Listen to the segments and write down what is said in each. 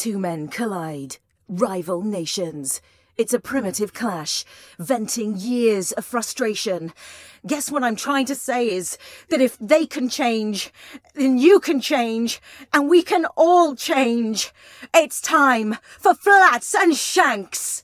two men collide. Rival nations. It's a primitive clash, venting years of frustration. Guess what I'm trying to say is that if they can change, then you can change, and we can all change. It's time for Flats and Shanks.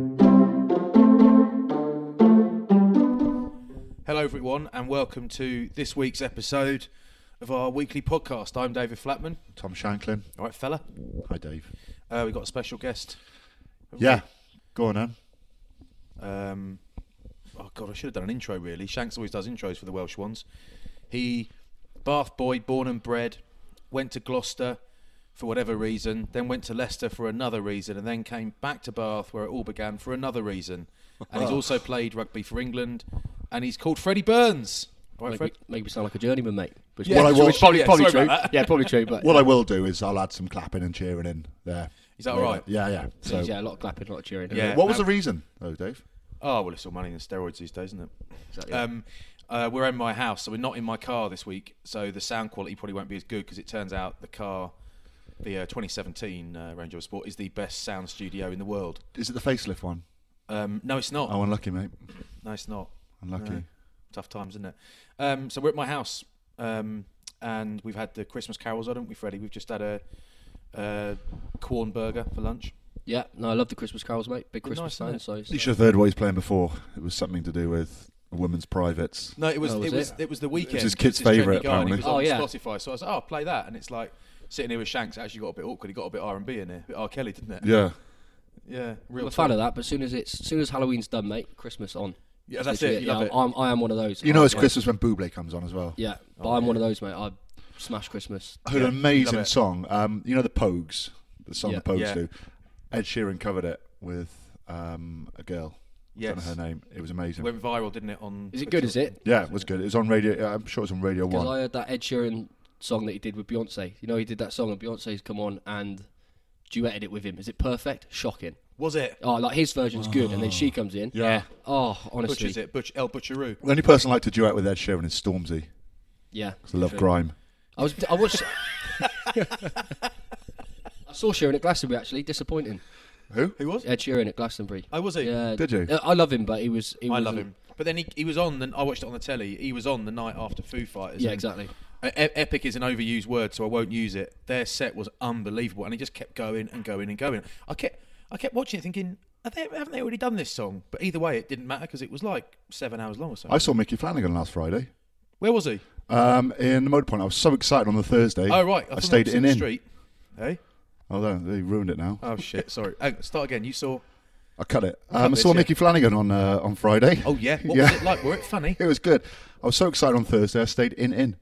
Hello everyone and welcome to this week's episode of our weekly podcast. I'm David Flatman. Tom Shanklin. All right, fella. Hi, Dave. We've got a special guest. Yeah, go on then. Oh God, I should have done an intro really. Shanks always does intros for the Welsh ones. He, Bath boy, born and bred, went to Gloucester for whatever reason, then went to Leicester for another reason, and then came back to Bath where it all began for another reason. And he's also played rugby for England, and he's called Freddie Burns. All right, Fred? Make me sound like a journeyman, mate. Which Yeah, well, I will- probably sorry true. about that. Yeah, probably true. But What I will do is I'll add some clapping and cheering in there. Is that all right? Yeah. So, yeah, a lot of clapping, a lot of cheering. Yeah. what was the reason, though, Dave? Oh, well, it's all money and steroids these days, isn't it? Exactly. We're in my house, so we're not in my car this week, so the sound quality probably won't be as good because it turns out the car, the 2017 Range Rover Sport, is the best sound studio in the world. Is it the facelift one? No, it's not. Oh, unlucky, mate. No, it's not. Unlucky. No. Tough times, isn't it? So we're at my house, and we've had the Christmas carols on, haven't we, Freddie? We've just had a corn burger for lunch. Yeah, no, I love the Christmas carols, mate. Big Christmas nice, fan. isn't So You should have heard what he's playing before. It was something to do with a woman's privates. No, it was Oh, was it was the weekend. It was his kid's It's Trendy favourite, Guy, and apparently. It was on Oh, yeah. Spotify, so I was like, "Oh, play that," and it's like sitting here with Shanks. It actually got a bit awkward. He got a bit R&B in there, a bit R. Kelly, didn't it? Yeah. Yeah, real. I'm a fan of that. But as soon as Halloween's done, mate, Christmas on. Yeah, that's Literally it. You love it. I am one of those. You know it's Yeah. Christmas when Bublé comes on as well. Yeah, but Oh, I'm yeah. one of those, mate. I smash Christmas. I heard an love amazing it. song. You know the Pogues? The song Yeah. the Pogues Yeah. do? Ed Sheeran covered it with a girl. I don't Yes. know her name. It was amazing. Went viral, didn't it? On Is it good? Is it? Yeah, it was good. It was on radio. I'm sure it was on Radio Because 1. I heard that Ed Sheeran song that he did with Beyonce. You know, he did that song and Beyonce's come on and duetted it with him. Is it perfect? Shocking. Was it? Oh, like his version's good, and then she comes in. Yeah. Oh, honestly. Butcher's it? El Butcheroo. The only person I like to duet with Ed Sheeran is Stormzy. Yeah. I love true. grime. I watched. I saw Sheeran at Glastonbury actually. Disappointing. Who? Who was? Ed Sheeran at Glastonbury. Oh, was he? Yeah. Did you? I love him, but he was. I love him. But then he was on. I watched it on the telly. He was on the night after Foo Fighters. Yeah, and exactly. Epic is an overused word, so I won't use it. Their set was unbelievable, and he just kept going and going and going. I kept watching it, thinking, haven't they already done this song? But either way, it didn't matter because it was like 7 hours long or something. I saw Mickey Flanagan last Friday Where was he? in the Motor Point. I was so excited on the Thursday. Oh right, I stayed in in. the street. Hey. Oh, they ruined it now. Oh shit! Sorry. Start again. You saw? I cut it. Cut I this, saw yeah. Mickey Flanagan on Friday. Oh yeah. What Yeah. was it like? Were it funny? It was good. I was so excited on Thursday. I stayed in.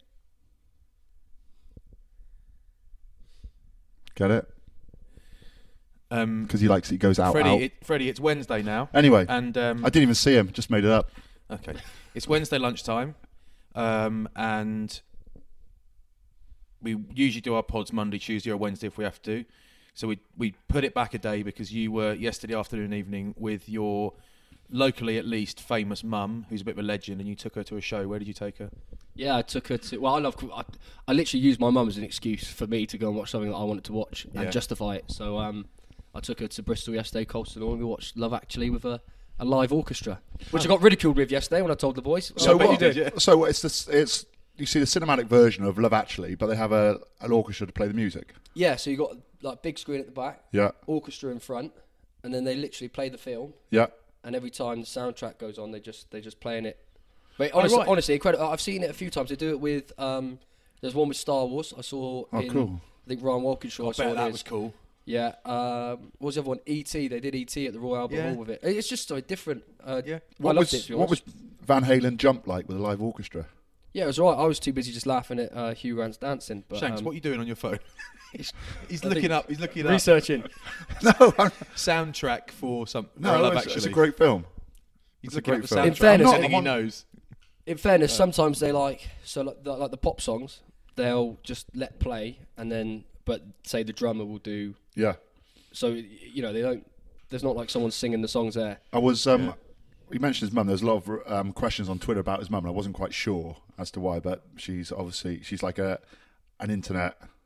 Get it? Because he goes out. Freddie, it's Wednesday now. Anyway, And I didn't even see him. Just made it up. okay, it's Wednesday lunchtime, and we usually do our pods Monday, Tuesday, or Wednesday if we have to. So we put it back a day because you were yesterday afternoon and evening with your locally at least famous mum, who's a bit of a legend, and you took her to a show. Where did you take her? Yeah, I took her to. Well, I literally used my mum as an excuse for me to go and watch something that I wanted to watch Yeah. and justify it. So I took her to Bristol yesterday, Colston Hall, and we watched Love Actually with a live orchestra, which I got ridiculed with yesterday when I told the boys. So bet what? you did, yeah. So it's you see the cinematic version of Love Actually, but they have an orchestra to play the music. Yeah, so you got like big screen at the back, Yeah, orchestra in front, and then they literally play the film. yeah. And every time the soundtrack goes on, they're just playing it. Wait, Oh, right. honestly, incredible. I've seen it a few times. They do it with. There's one with Star Wars. I saw. Oh, cool. I think Ryan Walkinshaw. I bet that was cool. Yeah. What was the other one? E.T. They did E.T. at the Royal Albert Yeah. Hall with it. It's just so different. Yeah. I What loved it, to be was honest. Van Halen Jump like with a live orchestra? Yeah, it was alright. I was too busy just laughing at Hugh Grant's dancing. But, Shanks, what are you doing on your phone? He's I looking think- up. He's looking up researching. No, soundtrack for some. no, Love it's Actually. a great film. He's it's a looking up great the film. soundtrack. In fairness, I'm I'm not, he on- knows. In fairness, sometimes they like the pop songs. They'll just let play, and then but say the drummer will do. Yeah, So you know they don't. There's not like someone singing the songs there. I was. He mentioned his mum. There's a lot of questions on Twitter about his mum, and I wasn't quite sure as to why. But she's like an internet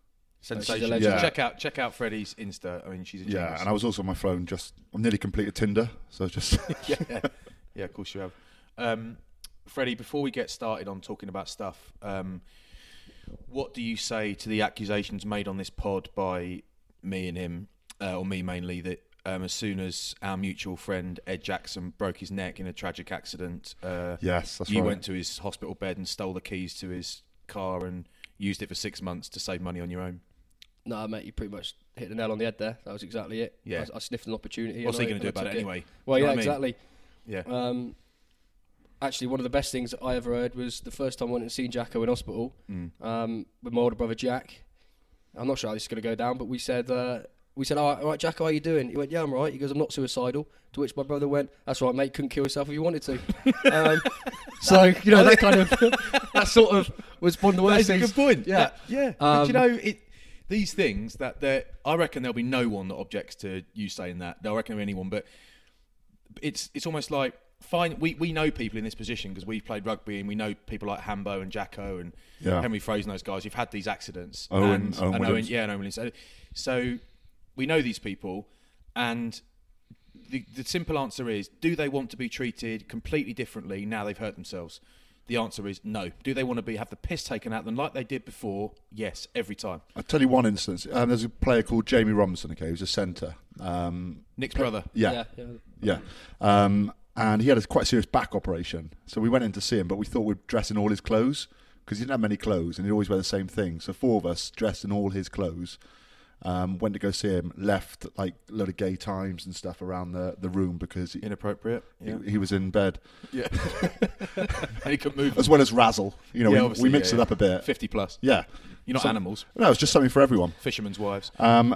Sensation. legend. Yeah. Check out Freddie's Insta. I mean, she's a Yeah, genius. and I was also on my phone. I nearly completed Tinder, so just Yeah, of course you have. Freddie, before we get started on talking about stuff, what do you say to the accusations made on this pod by me and him, or me mainly, that as soon as our mutual friend Ed Jackson broke his neck in a tragic accident, yes, that's you right. went to his hospital bed and stole the keys to his car and used it for 6 months to save money on your own? No, mate, you pretty much hit the nail on the head there. That was exactly it. Yeah. I sniffed an opportunity. What's he going going to do about it anyway? Well, You know yeah, what I mean? exactly. Yeah. Actually, one of the best things that I ever heard was the first time I went and seen Jacko in hospital with my older brother Jack. I'm not sure how this is going to go down, but we said, all right, Jacko, how you doing? He went, yeah, I'm right. He goes, I'm not suicidal. To which my brother went, that's right, mate, couldn't kill yourself if you wanted to. So, you know, that kind of, that sort of was one of the worst That's a things. good point. Yeah. But you know, these things I reckon there'll be no one that objects to you saying that. I reckon anyone, but it's almost like fine. We know people in this position because we've played rugby and we know people like Hambo and Jacko and Henry Fraser and those guys who've had these accidents. Owen and Williams. Owen Williams. So we know these people, and the simple answer is: do they want to be treated completely differently now they've hurt themselves? The answer is no. Do they want to have the piss taken out of them like they did before? Yes, every time. I'll tell you one instance. There's a player called Jamie Robinson, okay, who's a centre. Nick's brother. Yeah. And he had a quite serious back operation. So we went in to see him, but we thought we'd dress in all his clothes because he didn't have many clothes and he'd always wear the same thing. So 4 of us dressed in all his clothes, went to go see him, left like a load of gay times and stuff around the room because Inappropriate. Yeah. he was in bed. Yeah. And he couldn't move. As well as razzle. You know, Yeah, we obviously, mixed it up a bit. 50 plus. Yeah. You're not animals. No, it's just something for everyone. Fishermen's wives. And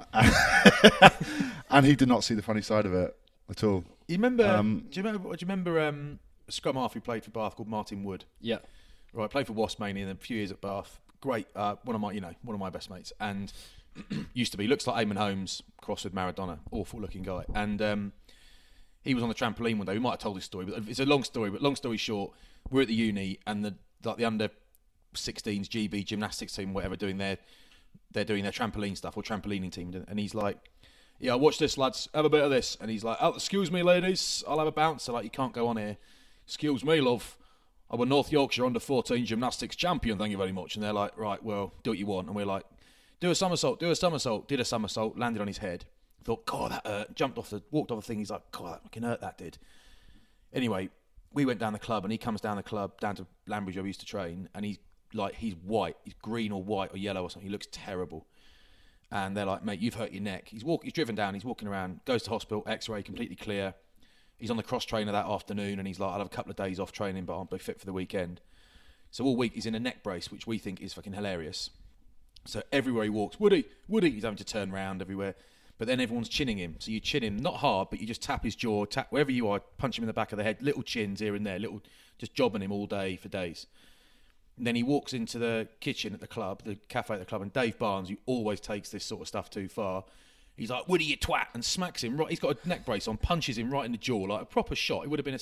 he did not see the funny side of it at all. You remember? Do you remember a scrum half who played for Bath called Martin Wood? Yeah. Right, played for Wasps mainly, and a few years at Bath. Great, one of my best mates, and used to be looks like Eamon Holmes crossed with Maradona. Awful looking guy, and he was on the trampoline one day. We might have told this story, but it's a long story. But long story short, we're at the uni, and the under 16s GB gymnastics team, whatever, they're doing their trampoline stuff or trampolining team, and he's like, yeah, watch this, lads. Have a bit of this. And he's like, oh, excuse me, ladies. I'll have a bounce. So, like, you can't go on here. Excuse me, love. I were North Yorkshire under-14 gymnastics champion. Thank you very much. And they're like, right, well, do what you want. And we're like, do a somersault. Did a somersault. Landed on his head. Thought, God, that hurt. Walked off the thing. He's like, God, that fucking hurt, that did. Anyway, we went down the club, and he comes down the club, down to Lambridge where we used to train, and he's white. He's green or white or yellow or something. He looks terrible. And they're like, mate, you've hurt your neck. He's driven down, he's walking around, goes to hospital, x-ray, completely clear. He's on the cross trainer that afternoon, and he's like, I'll have a couple of days off training, but I'll be fit for the weekend. So all week he's in a neck brace, which we think is fucking hilarious. So everywhere he walks, Woody, he's having to turn around everywhere. But then everyone's chinning him. So you chin him, not hard, but you just tap his jaw, tap wherever you are, punch him in the back of the head, little chins here and there, just jobbing him all day for days. And then he walks into the kitchen at the club, the cafe at the club, and Dave Barnes, who always takes this sort of stuff too far, he's like, Woody, you twat, and smacks him right. He's got a neck brace on, punches him right in the jaw, like a proper shot. It would have been a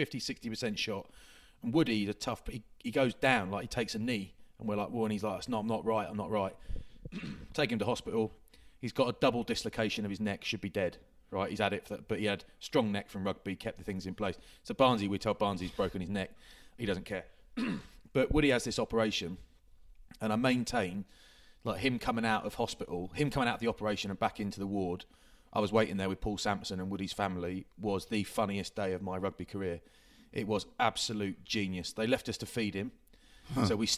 60% shot. And Woody, the tough, he goes down, like he takes a knee. And we're like, well, and he's like, I'm not right. Take him to hospital. He's got a double dislocation of his neck, should be dead. Right, he's had it, but he had strong neck from rugby, kept the things in place. So Barnesy, we tell Barnesy he's broken his neck. He doesn't care. But Woody has this operation, and I maintain, like him coming out of hospital, him coming out of the operation and back into the ward. I was waiting there with Paul Sampson and Woody's family. Was the funniest day of my rugby career. It was absolute genius. They left us to feed him, so we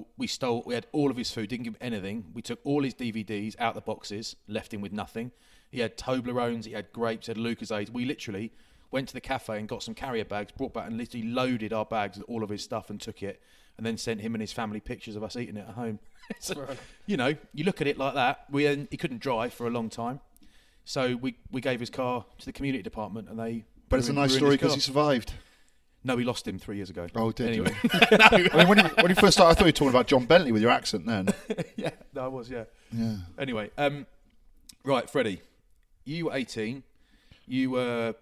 had all of his food, didn't give him anything. We took all his DVDs out the boxes, left him with nothing. He had Toblerones, he had grapes, he had Lucozade. We literally went to the cafe and got some carrier bags, brought back and literally loaded our bags with all of his stuff and took it. And then sent him and his family pictures of us eating it at home. So, you know, you look at it like that. He couldn't drive for a long time, so we gave his car to the community department, and they. But it's a nice story because he survived. No, we lost him 3 years ago. Oh, did anyway. you? I mean, when you first started, I thought you were talking about John Bentley with your accent then. Yeah, no, I was. Yeah. Yeah. Anyway, right, Freddie, you were 18. You were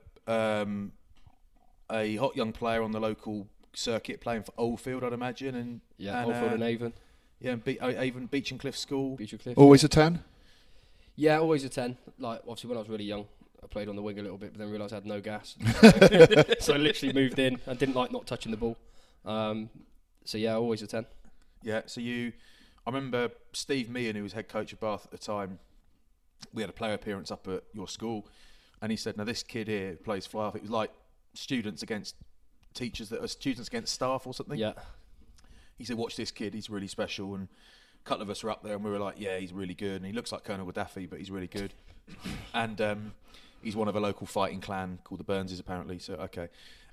a hot young player on the local circuit playing for Oldfield, I'd imagine, and Oldfield and Avon. Yeah, and even Beach and Cliff School. Beach and Cliff. Always a 10? Yeah, always a 10. Like, obviously, when I was really young, I played on the wing a little bit, but then realised I had no gas. So I literally moved in and didn't like not touching the ball. So, yeah, always a 10. Yeah, so I remember Steve Meehan, who was head coach of Bath at the time, we had a player appearance up at your school, and he said, now this kid here plays fly half. It was like students against teachers, that are students against staff or something. Yeah. He said, watch this kid, he's really special. And a couple of us were up there and we were like, yeah, he's really good. And he looks like Colonel Gaddafi, but he's really good. And he's one of a local fighting clan called the Burnses, apparently. So, okay.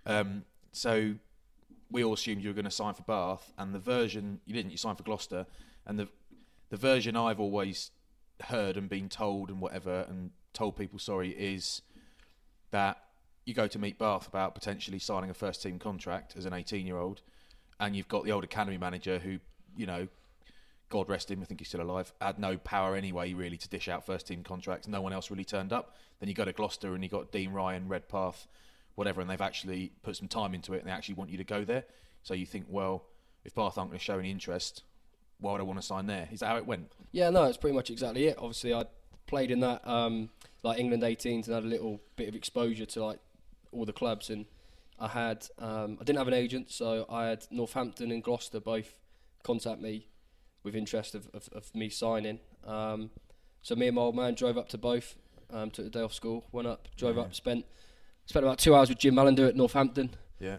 So we all assumed you were going to sign for Bath. And the version, you didn't, you signed for Gloucester. And the version I've always heard and been told and whatever, and told people, sorry, is that you go to meet Bath about potentially signing a first team contract as an 18-year-old, and you've got the old academy manager who, you know, God rest him, I think he's still alive, had no power anyway really to dish out first team contracts. No one else really turned up. Then you go to Gloucester and you got Dean Ryan, Redpath, whatever, and they've actually put some time into it and they actually want you to go there. So you think, well, if Bath aren't going to show any interest, why would I want to sign there? Is that how it went? Yeah, no, it's pretty much exactly it. Obviously, I played in that like England 18s and had a little bit of exposure to like all the clubs, and I didn't have an agent, so I had Northampton and Gloucester both contact me with interest of me signing. So me and my old man drove up to both, took the day off school, went up, drove up, spent about 2 hours with Jim Mallender at Northampton. Yeah.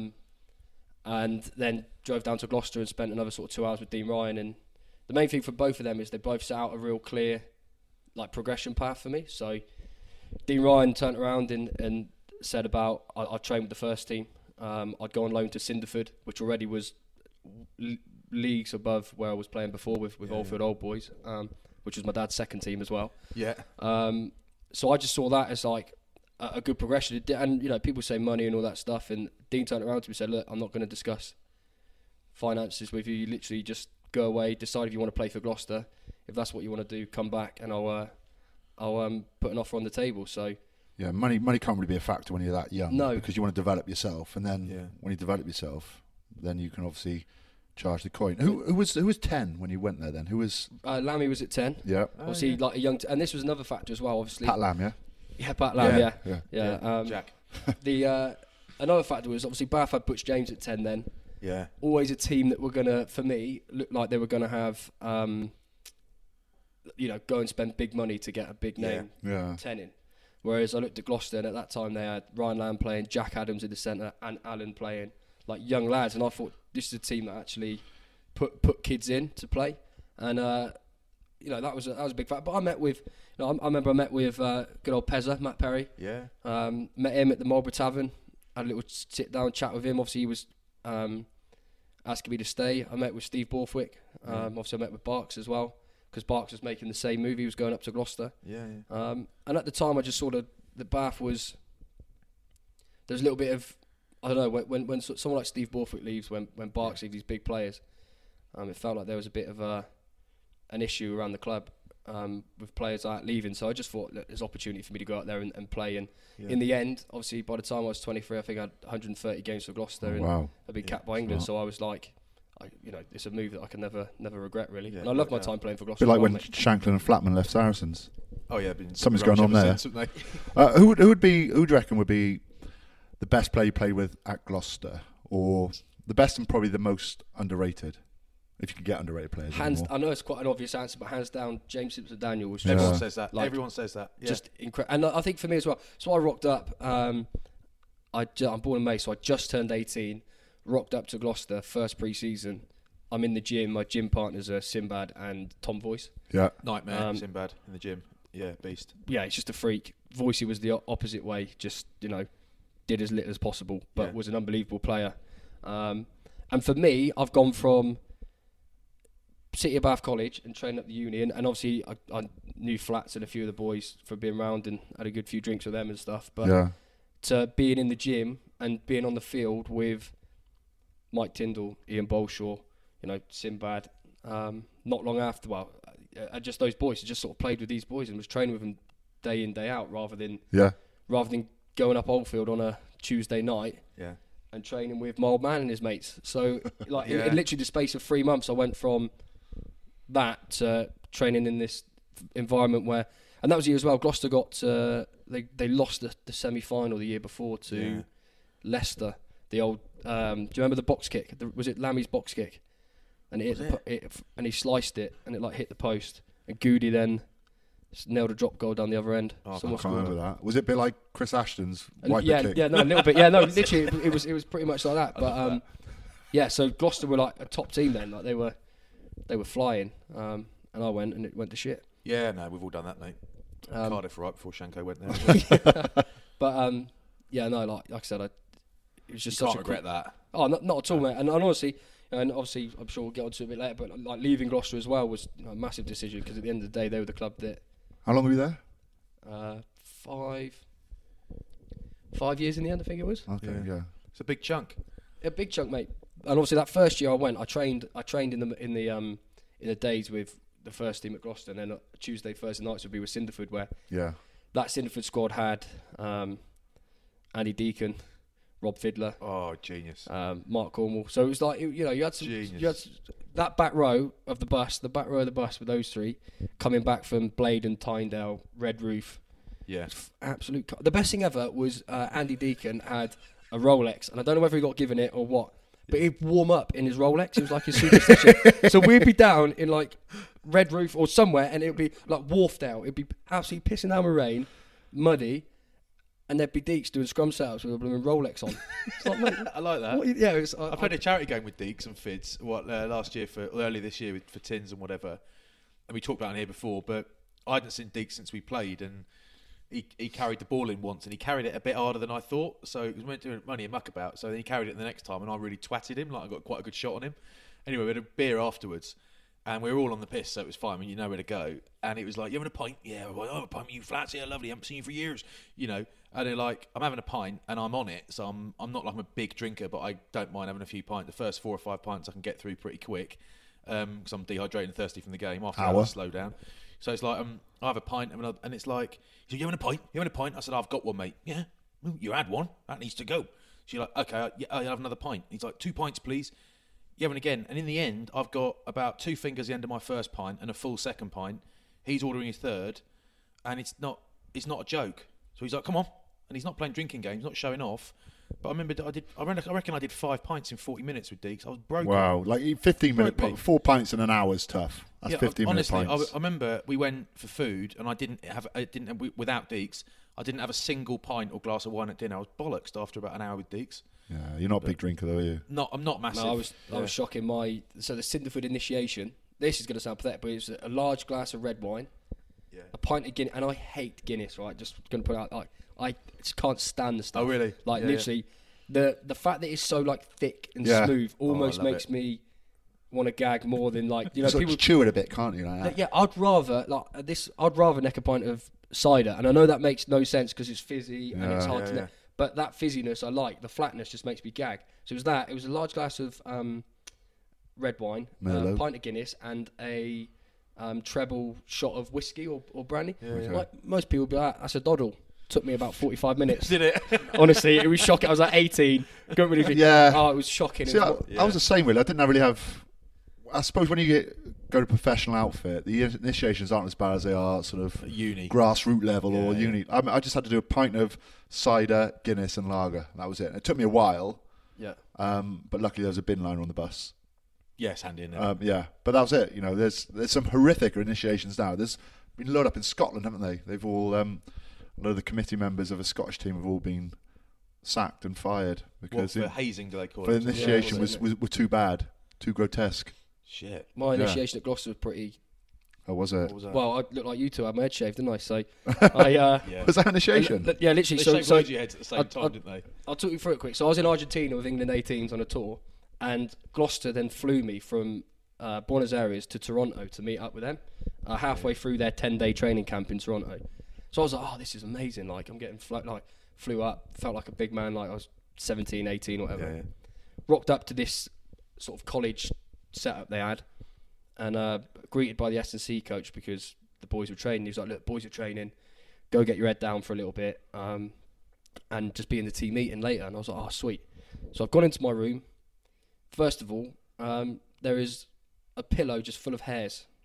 And then drove down to Gloucester and spent another sort of 2 hours with Dean Ryan. And the main thing for both of them is they both set out a real clear like progression path for me. So Dean Ryan turned around and said about I'd train with the first team. I'd go on loan to Cinderford, which already was leagues above where I was playing before with Oldfield Old Boys, which was my dad's second team as well. Yeah. So I just saw that as like a good progression. And, you know, people say money and all that stuff. And Dean turned around to me and said, look, I'm not going to discuss finances with you. You literally just go away, decide if you want to play for Gloucester. If that's what you want to do, come back and I'll put an offer on the table. So yeah, money can't really be a factor when you're that young. No. Because you want to develop yourself. And then when you develop yourself, then you can obviously charge the coin. Who was 10 when you went there then? Who was... Lammy was at 10. Yeah. Obviously, like a young... and this was another factor as well, obviously. Pat Lamb, yeah? Yeah, Pat Lamb, Yeah. Jack. Another factor was obviously Bath had Butch James at 10 then. Yeah. Always a team that were going to, for me, look like they were going to have, go and spend big money to get a big name 10 in. Whereas I looked at Gloucester and at that time they had Ryan Lamb playing, Jack Adams in the centre and Alan playing, like young lads. And I thought this is a team that actually put kids in to play. And, that was a big fact. But I met with... I remember I met with good old Pezza, Matt Perry. Yeah. Met him at the Marlborough Tavern. Had a little sit-down chat with him. Obviously, he was asking me to stay. I met with Steve Borthwick. Obviously, I met with Barks as well, because Barks was making the same move. He was going up to Gloucester. Yeah. And at the time, I just saw the Bath was... There's a little bit of... I don't know, when someone like Steve Borthwick leaves, when Barks leaves these big players, it felt like there was a bit of an issue around the club. With players like leaving, so I just thought that there's opportunity for me to go out there and play. And in the end, obviously, by the time I was 23, I think I had 130 games for Gloucester and a big cap by England. So I was like, it's a move that I can never regret, really. And I love my time playing for Gloucester. A bit like when Shanklin and Flatman left Saracens. Oh yeah, something's going on there. Who would you reckon would be the best player you played with at Gloucester, or the best and probably the most underrated? If you could get underrated players. I know it's quite an obvious answer, but hands down, James Simpson-Daniel was just... Everyone says that. Everyone says that. Yeah. Just incredible. And I think for me as well, so I rocked up, I'm born in May, so I just turned 18, rocked up to Gloucester, first pre-season. I'm in the gym, my gym partners are Sinbad and Tom Voice. Yeah. Nightmare, Sinbad in the gym. Yeah, beast. Yeah, it's just a freak. Voicey was the opposite way, just, did as little as possible, but was an unbelievable player. And for me, I've gone from City of Bath College and trained at the Union, and obviously I knew Flats and a few of the boys from being around and had a good few drinks with them and stuff, but to being in the gym and being on the field with Mike Tyndall, Ian Bolshaw, Sinbad, not long after, just those boys, I just sort of played with these boys and was training with them day in, day out, rather than going up Oldfield on a Tuesday night and training with my old man and his mates. So in literally the space of 3 months, I went from that training in this environment where, and that was the year as well. Gloucester got they lost the semi-final the year before to Leicester. The old do you remember the box kick? Was it Lammy's box kick? And and he sliced it and it like hit the post. And Goody then nailed a drop goal down the other end. I can't remember that. Was it a bit like Chris Ashton's wiper kick? Yeah, no, a little bit. Yeah, no, literally, it was pretty much like that. But so Gloucester were like a top team then. Like they were flying. And I went and it went to shit. Yeah, no, we've all done that, mate. Cardiff right before Shanko went there. But no, like I said, it was just such a regret that. Oh, not at all, mate. And honestly. And obviously, I'm sure we'll get onto it a bit later, but like leaving Gloucester as well was a massive decision because at the end of the day, they were the club that. How long were you there? 5 years in the end, I think it was. Okay, yeah. It's a big chunk. A big chunk, mate. And obviously, that first year I went, I trained in the days with the first team at Gloucester, and then Tuesday, Thursday nights would be with Cinderford, where that Cinderford squad had Andy Deacon, Rob Fiddler, genius, Mark Cornwall. So it was like you had that back row of the bus with those three coming back from Blade and Tyndale, Red Roof. Yeah, absolute. The best thing ever was Andy Deacon had a Rolex, and I don't know whether he got given it or what, but he'd warm up in his Rolex. It was like his superstition. So we'd be down in like Red Roof or somewhere, and it'd be like Wharfdale. It'd be absolutely pissing down with rain, muddy. And there'd be Deeks doing scrum setups with a blooming Rolex on. It's like, mate, I like that. I played a charity game with Deeks and Fids last year early this year for tins and whatever. And we talked about it here before, but I hadn't seen Deeks since we played, and he carried the ball in once, and he carried it a bit harder than I thought. So it was meant to money a muck about. So then he carried it the next time, and I really twatted him. Like I got quite a good shot on him. Anyway, we had a beer afterwards. And we were all on the piss, so it was fine. I mean, you know where to go. And it was like, you having a pint? Yeah, well, I'm a pint with you flats. Yeah, lovely. I haven't seen you for years. And they're like, I'm having a pint and I'm on it. So I'm not like I'm a big drinker, but I don't mind having a few pints. The first 4 or 5 pints I can get through pretty quick because I'm dehydrated and thirsty from the game. After that, I slow down. So it's like, I have a pint and it's like, so you having a pint? You having a pint? I said, I've got one, mate. Yeah, well, you had one. That needs to go. She's like, okay, I'll have another pint. He's like, 2 pints, please. Yeah, and again, and in the end, I've got about 2 fingers at the end of my first pint and a full second pint. He's ordering his third, and it's not a joke. So he's like, "Come on," and he's not playing drinking games, not showing off. But I remember I reckon I did 5 pints in 40 minutes with Deeks. I was broken. Wow, like 15 minutes, 4 pints in an hour is tough. That's 15 minute pints. Honestly, I remember we went for food, and without Deeks, I didn't have a single pint or glass of wine at dinner. I was bollocksed after about an hour with Deeks. Yeah, you're not a big drinker though, are you? I'm not massive. No, I was shocking. So the Cinderford initiation. This is going to sound pathetic, but it's a large glass of red wine, a pint of Guinness, and I hate Guinness. Right, just going to put out like I just can't stand the stuff. Oh really? Like literally, the fact that it's so like thick and smooth almost makes me want to gag more than like people chew it a bit, can't you? Like that? Yeah, I'd rather I'd rather neck a pint of cider, and I know that makes no sense because it's fizzy and it's hard to neck. But that fizziness I like. The flatness just makes me gag. So it was that. It was a large glass of red wine, a pint of Guinness, and a treble shot of whiskey or brandy. Like most people would be like, that's a doddle. Took me about 45 minutes. Did it? Honestly, it was shocking. I was like 18. Couldn't really think. Yeah. Oh, it was shocking. See, I was the same really. I didn't really have... I suppose when you go to a professional outfit, the initiations aren't as bad as they are sort of uni, grassroots level or uni. I just had to do a pint of cider, Guinness, and lager. That was it. It took me a while. Yeah. But luckily there was a bin liner on the bus. Yes, handy in there. Yeah, but that was it. There's some horrific initiations now. There's been load up in Scotland, haven't they? They've all a lot of the committee members of a Scottish team have all been sacked and fired because for hazing, do they call it? The initiation were too bad, too grotesque. Shit. My initiation at Gloucester was pretty... Oh, was it? Well, I looked like you two. I had my head shaved, didn't I? So I... Was that initiation? Yeah, literally. They shaved your heads at the same time, didn't they? I'll talk you through it quick. So I was in Argentina with England 18s on a tour, and Gloucester then flew me from Buenos Aires to Toronto to meet up with them halfway through their 10-day training camp in Toronto. So I was like, oh, this is amazing. Like, I'm getting flew up, felt like a big man, like I was 17, 18, whatever. Yeah. Rocked up to this sort of college setup they had, and greeted by the S&C coach because the boys were training. He was like, look, boys are training, go get your head down for a little bit, and just be in the team meeting later. And I was like, oh, sweet. So I've gone into my room. First of all, there is a pillow just full of hairs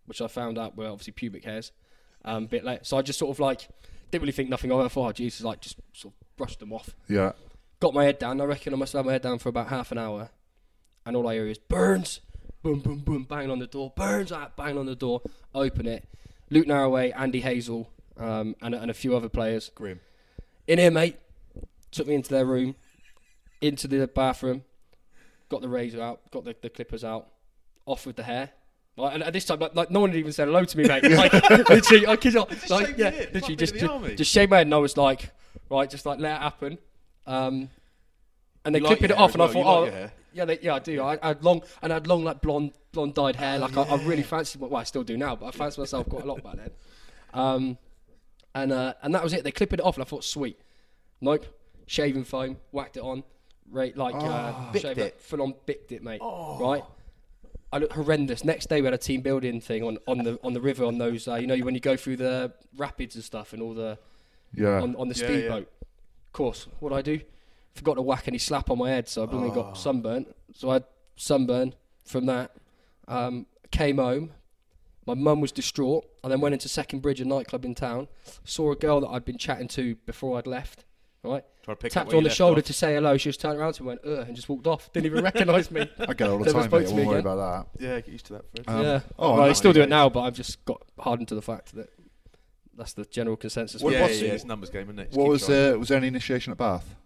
which I found out were obviously pubic hairs, a bit late. So I just sort of like didn't really think nothing of it. I thought, oh Jesus, like just sort of brushed them off. Yeah. Got my head down. I reckon I must have had my head down for about half an hour, and all I hear is Burns, boom, boom, boom, banging on the door. Burns, banging on the door. Open it. Luke Narroway, Andy Hazel, and a few other players. Grim. In here, mate. Took me into their room, into the bathroom, got the razor out, got the clippers out, off with the hair. Like, and at this time, like no one had even said hello to me, mate. Like, literally, I kid you not, like, yeah, literally just shaved my head, and I was like, right, just like let it happen. And they clipped it off, and I thought, I do. I had long like blonde dyed hair. Like I really fancied. Well, I still do now, but I fancied myself quite a lot back then. And that was it. They clipped it off, and I thought, sweet. Nope. Shaving foam, whacked it on, shaved it, full on bicked it, mate. Right. I looked horrendous. Next day we had a team building thing on the river on those. You know when you go through the rapids and stuff and all the on the speedboat. Of course, what did I do? Forgot to whack any slap on my head, so I blooming got sunburnt. So I had sunburn from that. Came home. My mum was distraught. I then went into Second Bridge, a nightclub in town. Saw a girl that I'd been chatting to before I'd left. Right, tapped her on the shoulder to say hello. She just turned around to me and went, ugh, and just walked off. Didn't even recognise me. I get it all the time, mate. I won't worry about that. Yeah, get used to that, Fred. Yeah. I still do it now, but I've just got hardened to the fact that that's the general consensus. It's a numbers game, isn't it? What was there any initiation at Bath?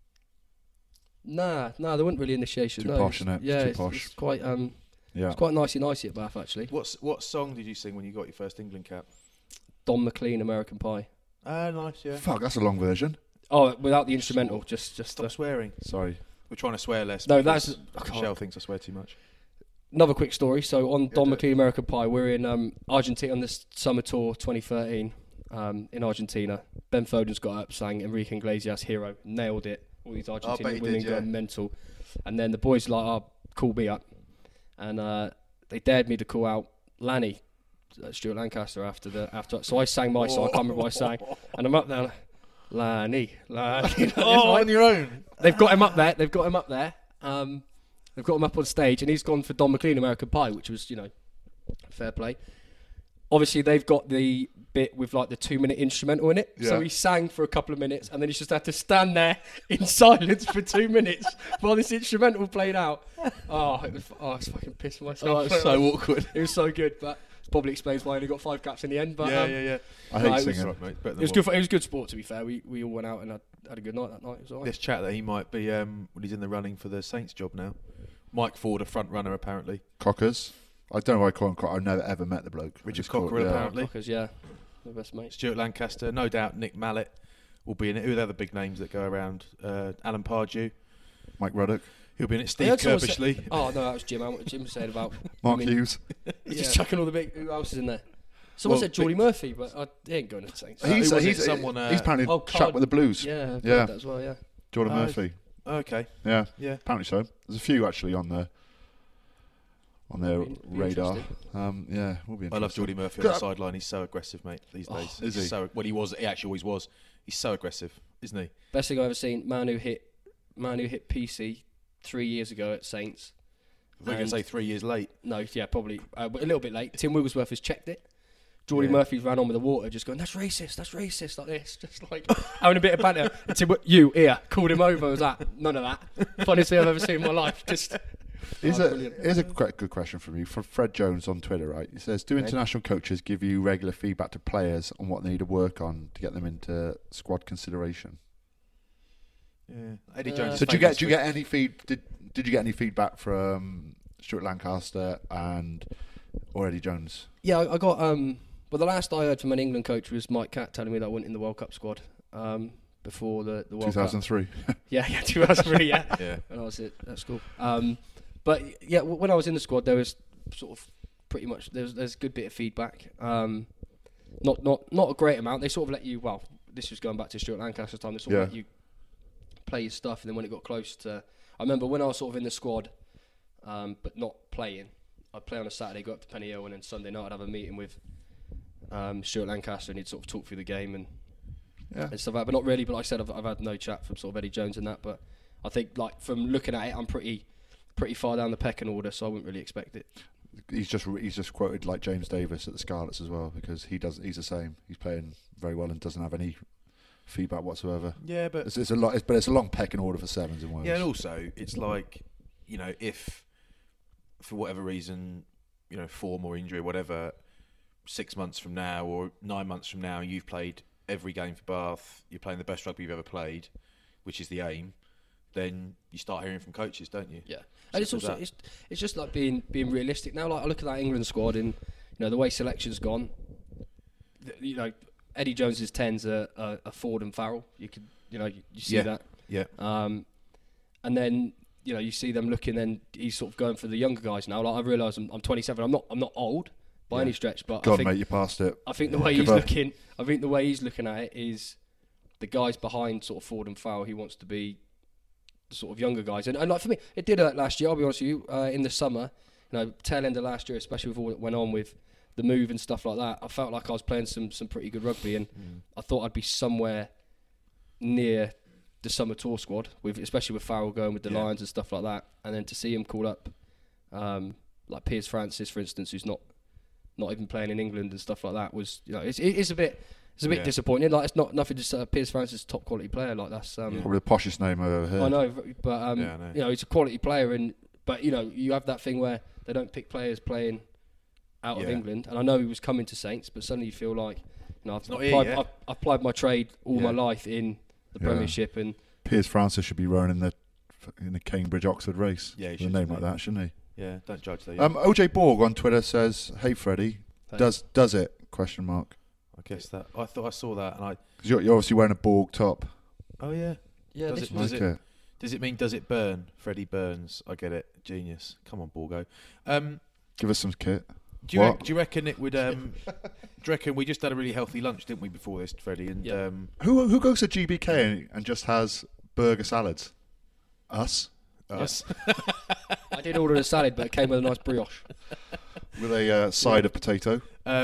Nah, there wasn't really initiation. Too posh, innit? Yeah, it's too posh. It's quite it's quite nicey at Bath, actually. What song did you sing when you got your first England cap? Don McLean, American Pie. Ah, nice, yeah. Fuck, that's a long version. Oh, without the instrumental, just stop swearing. Sorry, we're trying to swear less. No, that's Michelle thinks I swear too much. Another quick story. So on Don McLean, American Pie, we're in Argentina on this summer tour 2013 in Argentina. Ben Foden's got up, sang Enrique Iglesias' Hero, nailed it. All these Argentinian women going mental, and then the boys were like, call me up, and they dared me to call out Lanny, Stuart Lancaster after. So I sang my song. I can't remember what I sang, and I'm up there. Lanny. On your own. They've got him up there. They've got him up on stage, and he's gone for Don McLean, American Pie, which was, fair play. Obviously, they've got the bit with like the 2-minute instrumental in it. Yeah. So he sang for a couple of minutes, and then he just had to stand there in silence for 2 minutes while this instrumental played out. I was fucking pissed myself. Oh, it was so awkward. It was so good, but probably explains why I only got 5 caps in the end. But yeah. I hate singing. It was good. It was good sport, to be fair. We all went out and had a good night that night. It was all right. This chat that he might be when he's in the running for the Saints job now. Mike Ford, a front runner, apparently. Cockers. I don't know why I call him Cocker. I've never ever met the bloke. Richard Cockerill, apparently. Cockers, yeah. My best mate. Stuart Lancaster, no doubt. Nick Mallett will be in it. Who are the other big names that go around? Alan Pardew. Mike Ruddock. He'll be in it. Steve Kerbishley. No, that was Jim. What Jim said about Mark Hughes. He's just chucking all the big. Who else is in there? Someone said Geordie Murphy, but he ain't going to the Saints. He's apparently chat with the Blues. Yeah, I've heard that as well. Yeah. Jordan Murphy. Okay. Yeah. Apparently so. There's a few actually on their radar. We'll be interesting. I love Geordie Murphy on the sideline. He's so aggressive, mate, these days. Is he? He actually always was. He's so aggressive, isn't he? Best thing I've ever seen. Man who hit PC 3 years ago at Saints. I was going to say 3 years late. No, yeah, probably a little bit late. Tim Wigglesworth has checked it. Geordie Murphy's ran on with the water, just going, that's racist, like this. Just like having a bit of banter. And Tim, called him over. Was that? None of that. Funniest thing I've ever seen in my life. Just... Here's a good question from you, from Fred Jones on Twitter, right? He says, do international coaches give you regular feedback to players on what they need to work on to get them into squad consideration? Yeah. Eddie Jones. So did you get any did you get any feedback from Stuart Lancaster or Eddie Jones? Yeah, I got the last I heard from an England coach was Mike Catt telling me that I went in the World Cup squad before the World 2003. Cup. 2003. Yeah, 2003, yeah. Yeah. When I was at school. But yeah, when I was in the squad, there was sort of pretty much there's a good bit of feedback. Not a great amount. They sort of let you. Well, this was going back to Stuart Lancaster's time. They sort of let you play your stuff, and then when it got close to, I remember when I was sort of in the squad, but not playing. I'd play on a Saturday, go up to Penny Hill, and then Sunday night I'd have a meeting with Stuart Lancaster, and he'd sort of talk through the game and stuff like that. But not really. But like I said, I've had no chat from sort of Eddie Jones and that. But I think like from looking at it, I'm pretty far down the pecking order, so I wouldn't really expect it. He's just quoted like James Davis at the Scarlets as well, because he's the same. He's playing very well and doesn't have any feedback whatsoever. Yeah, but It's a long pecking order for sevens in Wales. yeah, and also it's like, you know, if for whatever reason, you know, form or injury or whatever, 6 months from now or 9 months from now, you've played every game for Bath, you're playing the best rugby you've ever played, which is the aim, then you start hearing from coaches, don't you? Yeah, and it's also it's just like being realistic now. Like I look at that England squad, and you know the way selection's gone. You know, Eddie Jones's 10s are Ford and Farrell. You see that. Yeah. And then you know you see them looking. Then he's sort of going for the younger guys now. Like I realise I'm 27. I'm not old by any stretch, but God, I think, mate, you passed it. I think the way he's looking. I think the way he's looking at it is the guys behind sort of Ford and Farrell. He wants to be the sort of younger guys, and like for me, it did last year. I'll be honest with you. In the summer, you know, tail end of last year, especially with all that went on with the move and stuff like that, I felt like I was playing some pretty good rugby, and I thought I'd be somewhere near the summer tour squad, especially with Farrell going with the Lions and stuff like that, and then to see him call up like Piers Francis, for instance, who's not even playing in England and stuff like that, was, you know, it's a bit disappointing. Like it's not nothing. Just Piers Francis is a top quality player. Like that's probably the poshest name I've ever heard. I know, but you know, he's a quality player, but you know, you have that thing where they don't pick players playing out of England, and I know he was coming to Saints, but suddenly you feel like, you know, I've applied my trade all my life in the Premiership, and Piers Francis should be rowing in the Cambridge Oxford race. Yeah, he with should, a name like that, shouldn't he? Yeah, don't judge that. OJ Borg on Twitter says, "Hey Freddie, does it?" Question mark. I guess that I thought I saw that, and Because you're obviously wearing a Borg top. oh yeah. Does it mean does it burn? Freddie Burns. I get it. Genius. Come on, Borgo. Give us some kit. Do you reckon it would? Do you reckon we just had a really healthy lunch, didn't we, before this, Freddie? And Who goes to GBK and just has burger salads? Us. I did order a salad, but it came with a nice brioche With a side of potato.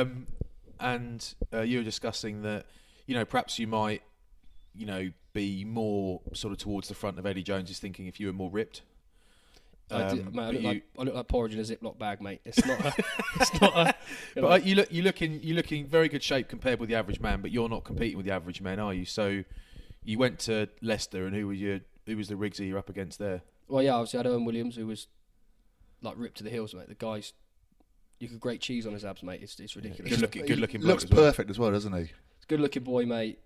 And you were discussing that, you know, perhaps you might, you know, be more sort of towards the front of Eddie Jones's thinking if you were more ripped. I look like porridge in a Ziploc bag, mate. It's not. But you're looking very good shape compared with the average man. But you're not competing with the average man, are you? So you went to Leicester, and who was the Rigsy you're up against there? Well, yeah, obviously I had Owen Williams, who was like ripped to the hills, mate. The guy's, you could grate cheese on his abs, mate. It's ridiculous. Good looking. Looks perfect as well, doesn't he? It's a good looking boy, mate.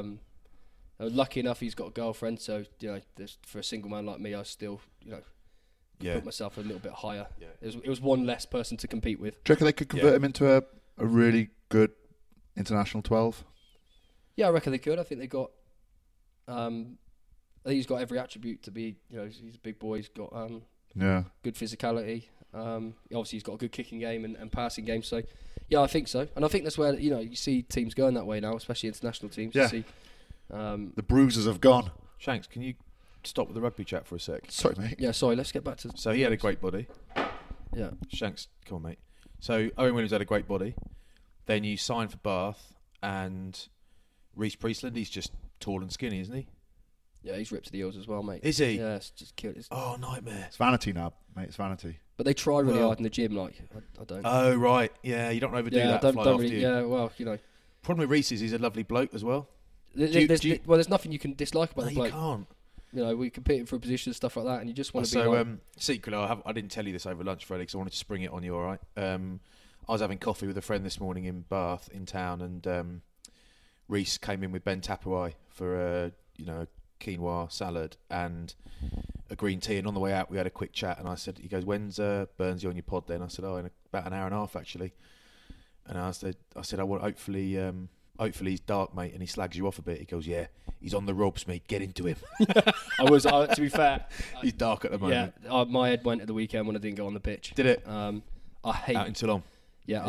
Lucky enough, he's got a girlfriend, so you know, for a single man like me, I still, you know, put myself a little bit higher. Yeah. It was one less person to compete with. Do you reckon they could convert him into a really good international 12? Yeah, I reckon they could. I think they got. I think he's got every attribute to be. You know, he's a big boy. He's got good physicality. Obviously, he's got a good kicking game and passing game. So, yeah, I think so. And I think that's where, you know, you see teams going that way now, especially international teams. Yeah. You see, the bruises have gone. Shanks, can you stop with the rugby chat for a sec? Sorry, mate. Yeah, sorry. Let's get back to. So he had a great body. Yeah. Shanks, come on, mate. So Owen Williams had a great body. Then you signed for Bath, and Reece Priestland, he's just tall and skinny, isn't he? Yeah, he's ripped to the hills as well, mate. Is he? Yeah, it's just cute. Oh, nightmare. It's vanity now, mate. It's vanity. But they try really hard in the gym, like, I don't. Oh, right. Yeah, you don't overdo that. Don't really, yeah, well, you know. Problem with Reece is he's a lovely bloke as well. There's nothing you can dislike about the bloke. You can't. You know, we competing for a position and stuff like that, and you just want to be like... secretly, I didn't tell you this over lunch, Freddie, because I wanted to spring it on you, all right? I was having coffee with a friend this morning in Bath, in town, and Reece came in with Ben Tapuai for a quinoa salad and a green tea, and on the way out we had a quick chat, and he goes, when's Burnsy on your pod then? I said, in about an hour and a half actually. And I said I want hopefully he's dark, mate, and he slags you off a bit. He goes, yeah, he's on the ropes, mate, get into him. To be fair, he's dark at the moment. Yeah, my head went at the weekend when I didn't go on the pitch. Did it? I hate out in Toulon. Yeah,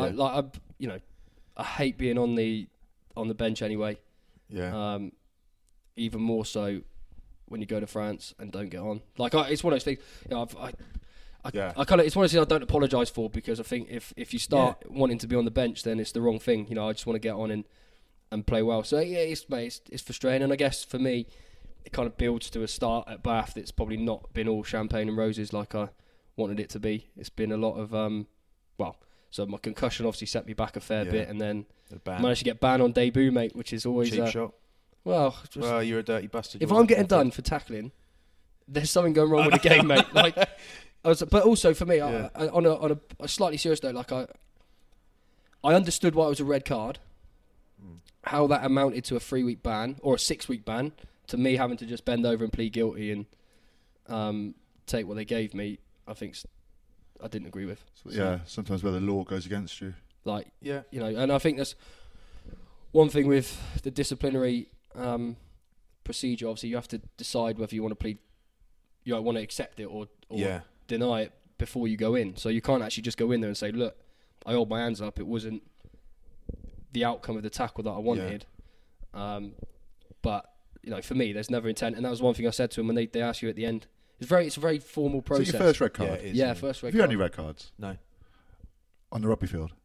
I hate being on the bench anyway. Yeah. Even more so when you go to France and don't get on. Like it's one of those things. You know, I kind of, it's one of those things I don't apologise for, because I think if you start wanting to be on the bench, then it's the wrong thing. You know, I just want to get on and play well. So yeah, it's frustrating, and I guess for me, it kind of builds to a start at Bath that's probably not been all champagne and roses like I wanted it to be. It's been a lot of well, so my concussion obviously set me back a fair Yeah. bit, and then The I ban. managed to get banned on debut, mate, which is always Cheap shot. well. Just, Well, you're a dirty bastard. if You're I'm getting right. done for tackling, there's something going wrong with the game, mate. Like, but also for me, Yeah. on a slightly serious note, like I understood why it was a red card, how that amounted to a 3-week ban or a 6-week ban, to me having to just bend over and plead guilty and take what they gave me. I think I didn't agree with. Yeah, sometimes where the law goes against you. Like, Yeah. you know, and I think that's one thing with the disciplinary procedure. Obviously, you have to decide whether you want to plead, you want to accept it or Yeah. deny it before you go in. So you can't actually just go in there and say, look, I hold my hands up. It wasn't the outcome of the tackle that I wanted. But, you know, for me, there's never intent. And that was one thing I said to them when they asked you at the end. It's a very formal Is process. it your first red Yeah, card? it is, Yeah, yeah. first red Have you had card. any red cards No. on the rugby field?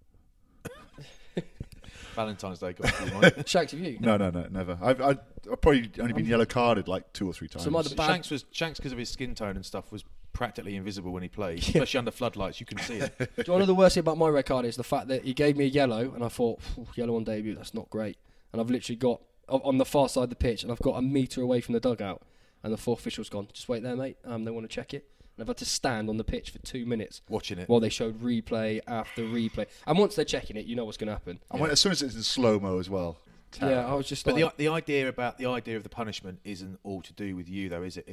Valentine's Day got you, mate. Shanked of you. No, never. I've probably only been yellow carded like 2 or 3 times. Some other bad- Shanks because of his skin tone and stuff was practically invisible when he played, especially under floodlights. You couldn't see it. Do you know one of the worst thing about my red card is the fact that he gave me a yellow, and I thought, yellow on debut, that's not great. And I've literally got on the far side of the pitch, and I've got a metre away from the dugout, and the fourth official's gone, just wait there, mate. They want to check it. And I've had to stand on the pitch for 2 minutes Watching it. while they showed replay after replay. And once they're checking it, you know what's going to happen. And as soon as it's in slow mo as well. Yeah, I was just But like, the idea of the punishment isn't all to do with you, though, is it?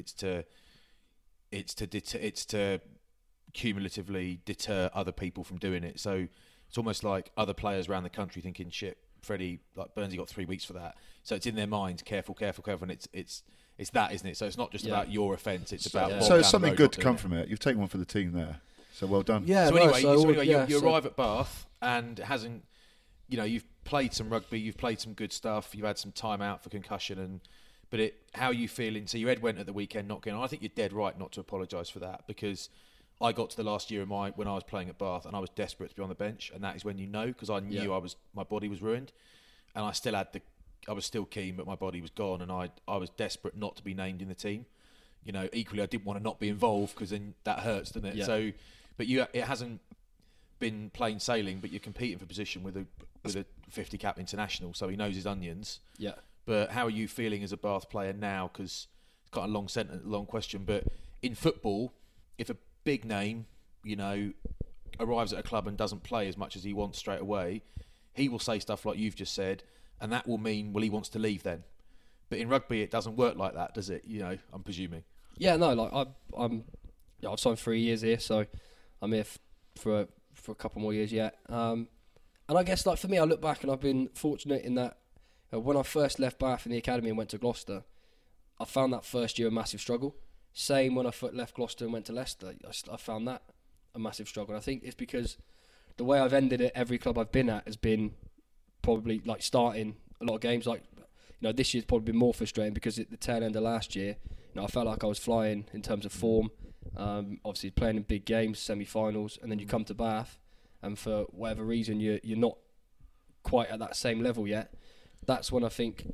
It's to cumulatively deter other people from doing it. So it's almost like other players around the country thinking, "Shit, Freddie, like Burnsy got 3 weeks for that." So it's in their minds, careful, and it's that, isn't it? So it's not just about your offence; it's about yeah. Bob So down it's the something road good not to doing come it. from it. You've taken one for the team there. So well done. yeah. So no, anyway, yeah, you so- arrive at Bath and it hasn't. You know, you've played some rugby, you've played some good stuff, you've had some time out for concussion, but how are you feeling? So your head went at the weekend not getting on. I think you're dead right not to apologise for that, because I got to the last year of when I was playing at Bath and I was desperate to be on the bench, and that is when you know, because I knew my body was ruined, and I was still keen, but my body was gone, and I was desperate not to be named in the team. You know, equally I didn't want to not be involved, because then that hurts, doesn't it? Yeah. So, but it hasn't been plain sailing, but you're competing for position with a 50 cap international, so he knows his onions. Yeah. But how are you feeling as a Bath player now? Because it's got a long question. But in football, if a big name, you know, arrives at a club and doesn't play as much as he wants straight away, he will say stuff like you've just said, and that will mean, well, he wants to leave then. But in rugby, it doesn't work like that, does it? You know, I'm presuming. Yeah, no, like I've signed 3 years here, so I'm here for a couple more years yet. And I guess, like, for me, I look back and I've been fortunate in that when I first left Bath in the academy and went to Gloucester, I found that first year a massive struggle. Same when I left Gloucester and went to Leicester, I found that a massive struggle. And I think it's because the way I've ended at every club I've been at has been probably like starting a lot of games. Like, you know, this year's probably been more frustrating because at the tail end of last year, you know, I felt like I was flying in terms of form. Obviously playing in big games, semi-finals, and then you come to Bath, and for whatever reason you're not quite at that same level yet. That's when I think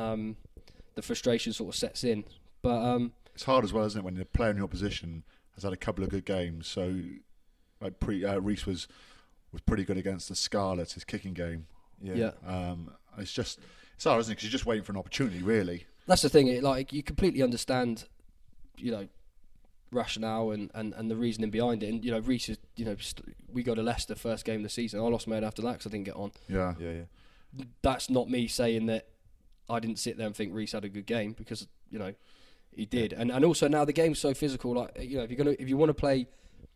the frustration sort of sets in. But It's hard as well, isn't it, when the player in your position has had a couple of good games. So, like Reece was pretty good against the Scarlets, his kicking game. yeah. It's hard, isn't it? Because you're just waiting for an opportunity, really. That's the thing. Like, you completely understand, you know, rationale and the reasoning behind it. And, you know, Reece is, you know, we got to Leicester first game of the season. I lost my head after that because I didn't get on. Yeah. That's not me saying that I didn't sit there and think Reece had a good game, because, you know, he did. And also now the game's so physical. Like, you know, if you want to play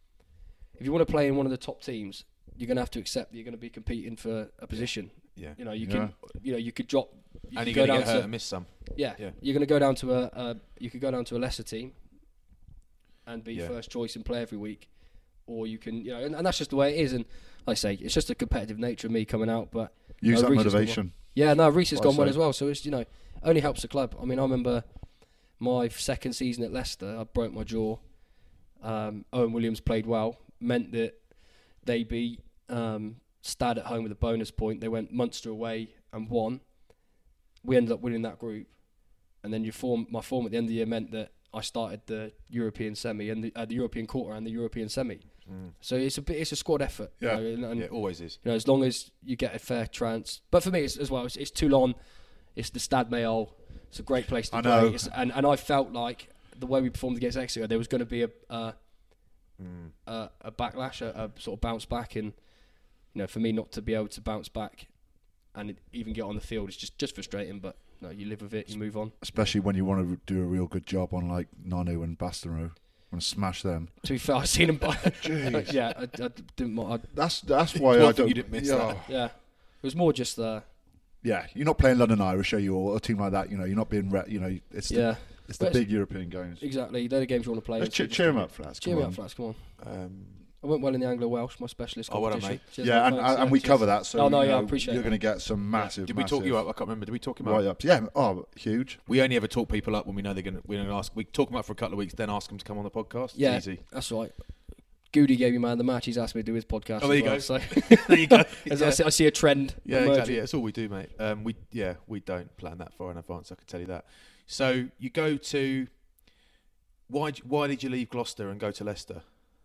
in one of the top teams, you're going to have to accept that you're going to be competing for a position. Yeah. You know, you could drop. And could you're go going to down get hurt and miss some. Yeah. Yeah. You're going to go down to you could go down to a lesser team and be Yeah. first choice and play every week, or you can, you know, and that's just the way it is. And like I say, it's just the competitive nature of me coming out. But Use that Reece has gone motivation. well. Yeah, no, Reece has What I gone well say. as well. So it's, you know, only helps the club. I mean, I remember my second season at Leicester, I broke my jaw. Owen Williams played well, meant that they beat Stad at home with a bonus point. They went Munster away and won. We ended up winning that group, and then my form at the end of the year meant that I started the European semi and the European quarter and the European semi. So it's a squad effort. Yeah. You know, and, It always is. you know, as long as you get a fair chance. But for me, it's Toulon. It's the Stade Mayol. It's a great place to I play. know. And I felt like the way we performed against Exeter, there was going to be a backlash, a sort of bounce back, and you know, for me not to be able to bounce back and even get on the field is just frustrating. But no, you live with it, you move on. Especially when you want to do a real good job on like Nanu and Bastenrow. Want to smash them. To be fair, I've seen them. Jeez. Yeah, I didn't. That's why Well, I don't. you didn't miss that. Yeah, it was more just Yeah, you're not playing London Irish, are you, or a team like that? You know, you're not being. You know, it's yeah, it's the big European games. exactly. They're the games you want to play. Let's cheer him up, Flats. Cheer me up, Flats. Come on. I went well in the Anglo-Welsh, my specialist Oh, well done, competition. mate. Cheers, Yeah, mate, and thanks. we Cheers. cover that. So Oh, no, you yeah, I know, appreciate you're it. going to get some massive. Did we talk you up? I can't remember. Did we talk him up? Right ups? Yeah. Oh, huge. We only ever talk people up when we know they're going to ask. We talk them up for a couple of weeks, then ask them to come on the podcast. Yeah, Easy. that's right. Goody gave me man of the match. He's asked me to do his podcast. Oh, there you go. So There you go. I see a trend. Yeah, emerging. exactly. Yeah, that's all we do, mate. We don't plan that far in advance. I can tell you that. So you go to. Why did you leave Gloucester and go to Leicester?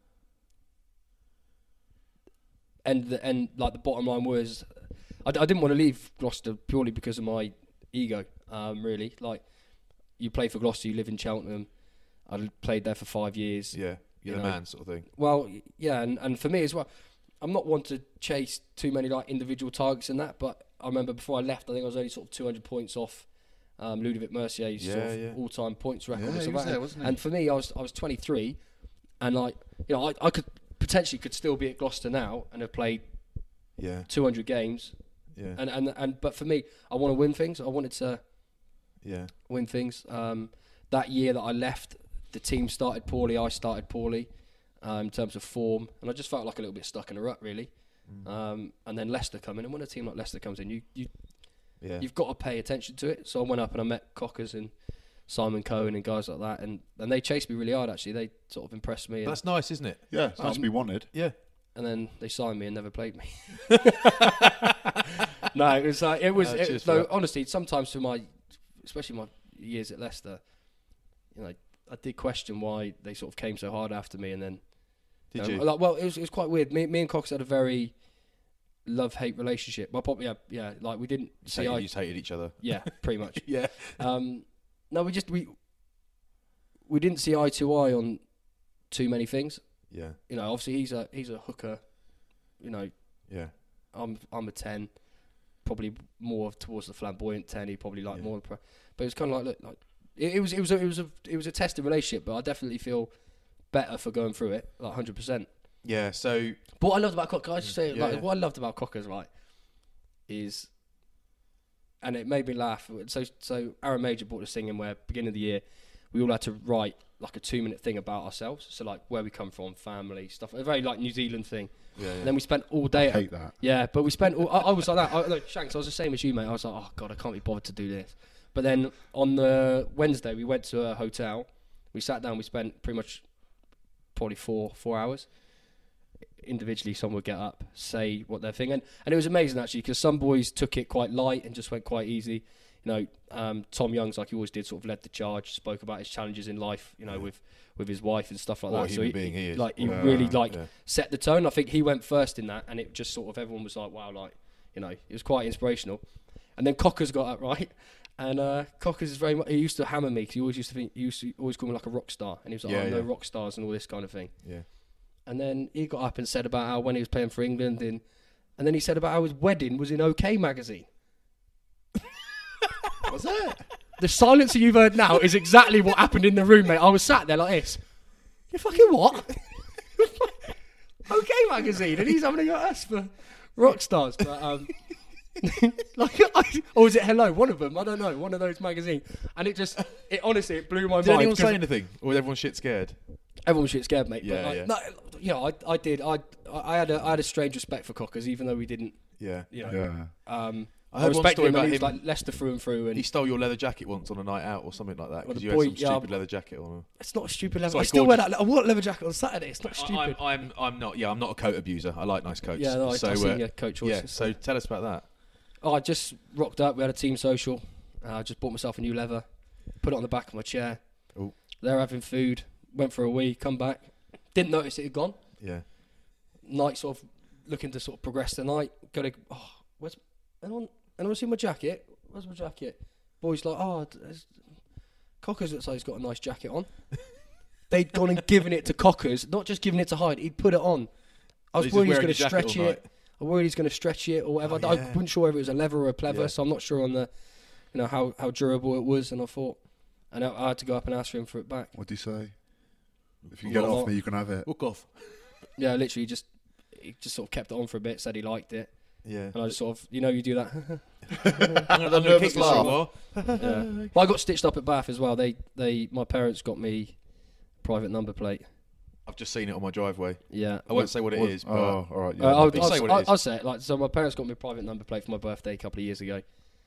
And like the bottom line was, I didn't want to leave Gloucester purely because of my ego. Really, like you play for Gloucester, you live in Cheltenham. I played there for 5 years. Yeah, you're the man, sort of thing. Well, yeah, and for me as well, I'm not one to chase too many like individual targets and that. But I remember before I left, I think I was only sort of 200 points off Ludovic Mercier's sort of all-time points record. Yeah, and he stuff was like there, that. wasn't he? And for me, I was 23, and like you know, I could potentially still be at Gloucester now and have played Yeah, 200 games. yeah, And but for me, I want to win things. I wanted to yeah. win things. That year that I left, the team started poorly. I started poorly in terms of form, and I just felt like a little bit stuck in a rut, really. And then Leicester come in, and when a team like Leicester comes in, you've got to pay attention to it. So I went up and I met Cockers and Simon Cohen and guys like that, and they chased me really hard. Actually, they sort of impressed me. That's nice, isn't it? Yeah, it's nice to be wanted. Yeah. And then they signed me and never played me. No, it was like cheers for that. honestly, sometimes for especially my years at Leicester, you know, I did question why they sort of came so hard after me, and then Did you? like, well, it was quite weird. Me and Cox had a very love-hate relationship. My pop, yeah, like we didn't see You just hated each other. yeah, pretty much. Yeah. No, we didn't see eye to eye on too many things. Yeah. You know, obviously he's a hooker. You know, Yeah. I'm a 10, probably more towards the flamboyant 10. He probably like more, but it's kind of like look, like it was a tested relationship. But I definitely feel better for going through it, like 100%. Yeah. So But what I loved about Cockers, I should say, Yeah, like yeah. what I loved about Cockers, right, is, and it made me laugh. So Aaron Major brought this thing in where beginning of the year we all had to write like a 2-minute thing about ourselves. So like where we come from, family stuff, a very like New Zealand thing. yeah. And then we spent all day. I hate that. Yeah, but we spent. I was like that. Look, Shanks, I was the same as you, mate. I was like, oh god, I can't be bothered to do this. But then on the Wednesday, we went to a hotel. We sat down. We spent pretty much probably 4 hours. Individually, someone would get up, say what they're thinking, and it was amazing actually because some boys took it quite light and just went quite easy. You know, Tom Young's like he always did, sort of led the charge, spoke about his challenges in life. You know, with his wife and stuff like What that. a So human being he is. like he Yeah. really like Yeah. set the tone. I think he went first in that, and it just sort of everyone was like, wow, like you know, it was quite inspirational. And then Cockers got up right, and Cockers is very much. He used to hammer me because he used to always call me like a rock star, and he was like, Yeah, no yeah. rock stars and all this kind of thing. Yeah. And then he got up and said about how when he was playing for England, and then he said about how his wedding was in OK magazine. Was it? The silence that you've heard now is exactly what happened in the room, mate. I was sat there like this. You fucking what? OK magazine, and he's having a go at us for rock stars. But or was it Hello? One of them, I don't know. One of those magazines, and it honestly, it blew my Did mind. anyone 'cause say anything, or was everyone shit scared? everyone was shit scared, mate. Yeah, but like, yeah. no, you know, I did. I had a strange respect for Cockers, even though we didn't. Yeah. You know, Yeah. I heard one respected story him, about and he him. was like Leicester through and through, and He stole your leather jacket once on a night out or something like that Well, because the you had boy- some yeah, stupid leather jacket on. it's not a stupid level. like I still wear gorgeous. that. I wore a leather jacket on Saturday. It's not stupid. I'm not. Yeah, I'm not a coat abuser. I like nice coats. Yeah, no, so, I've seen your coat choices. Yeah. So tell us about that. Oh, I just rocked up. We had a team social. I just bought myself a new leather, put it on the back of my chair. Ooh. They're having food. Went for a wee, come back. Didn't notice it had gone. Yeah. night, sort of looking to sort of progress the night. Where's anyone see my jacket? Where's my jacket? Boys like, Cockers looks like he's got a nice jacket on. They'd gone and given it to Cockers, not just giving it to Hyde. He'd put it on. I was worried he was going to stretch it. I worried he's going to stretch it or whatever. I wasn't sure if it was a leather or a pleather, so I'm not sure on the, how durable it was. And I thought, and I had to go up and ask him for it back. What do you say? If you get it off me, you can have it. Walk off. Yeah, literally, he just sort of kept it on for a bit, said he liked it. Yeah. And I just sort of, you do that. I'm going to kick this a while. Yeah. Well, I got stitched up at Bath as well. My parents got me private number plate. I've just seen it on my driveway. Yeah. I won't say what it is, but... all right. Yeah. I'll say it. So my parents got me a private number plate for my birthday a couple of years ago.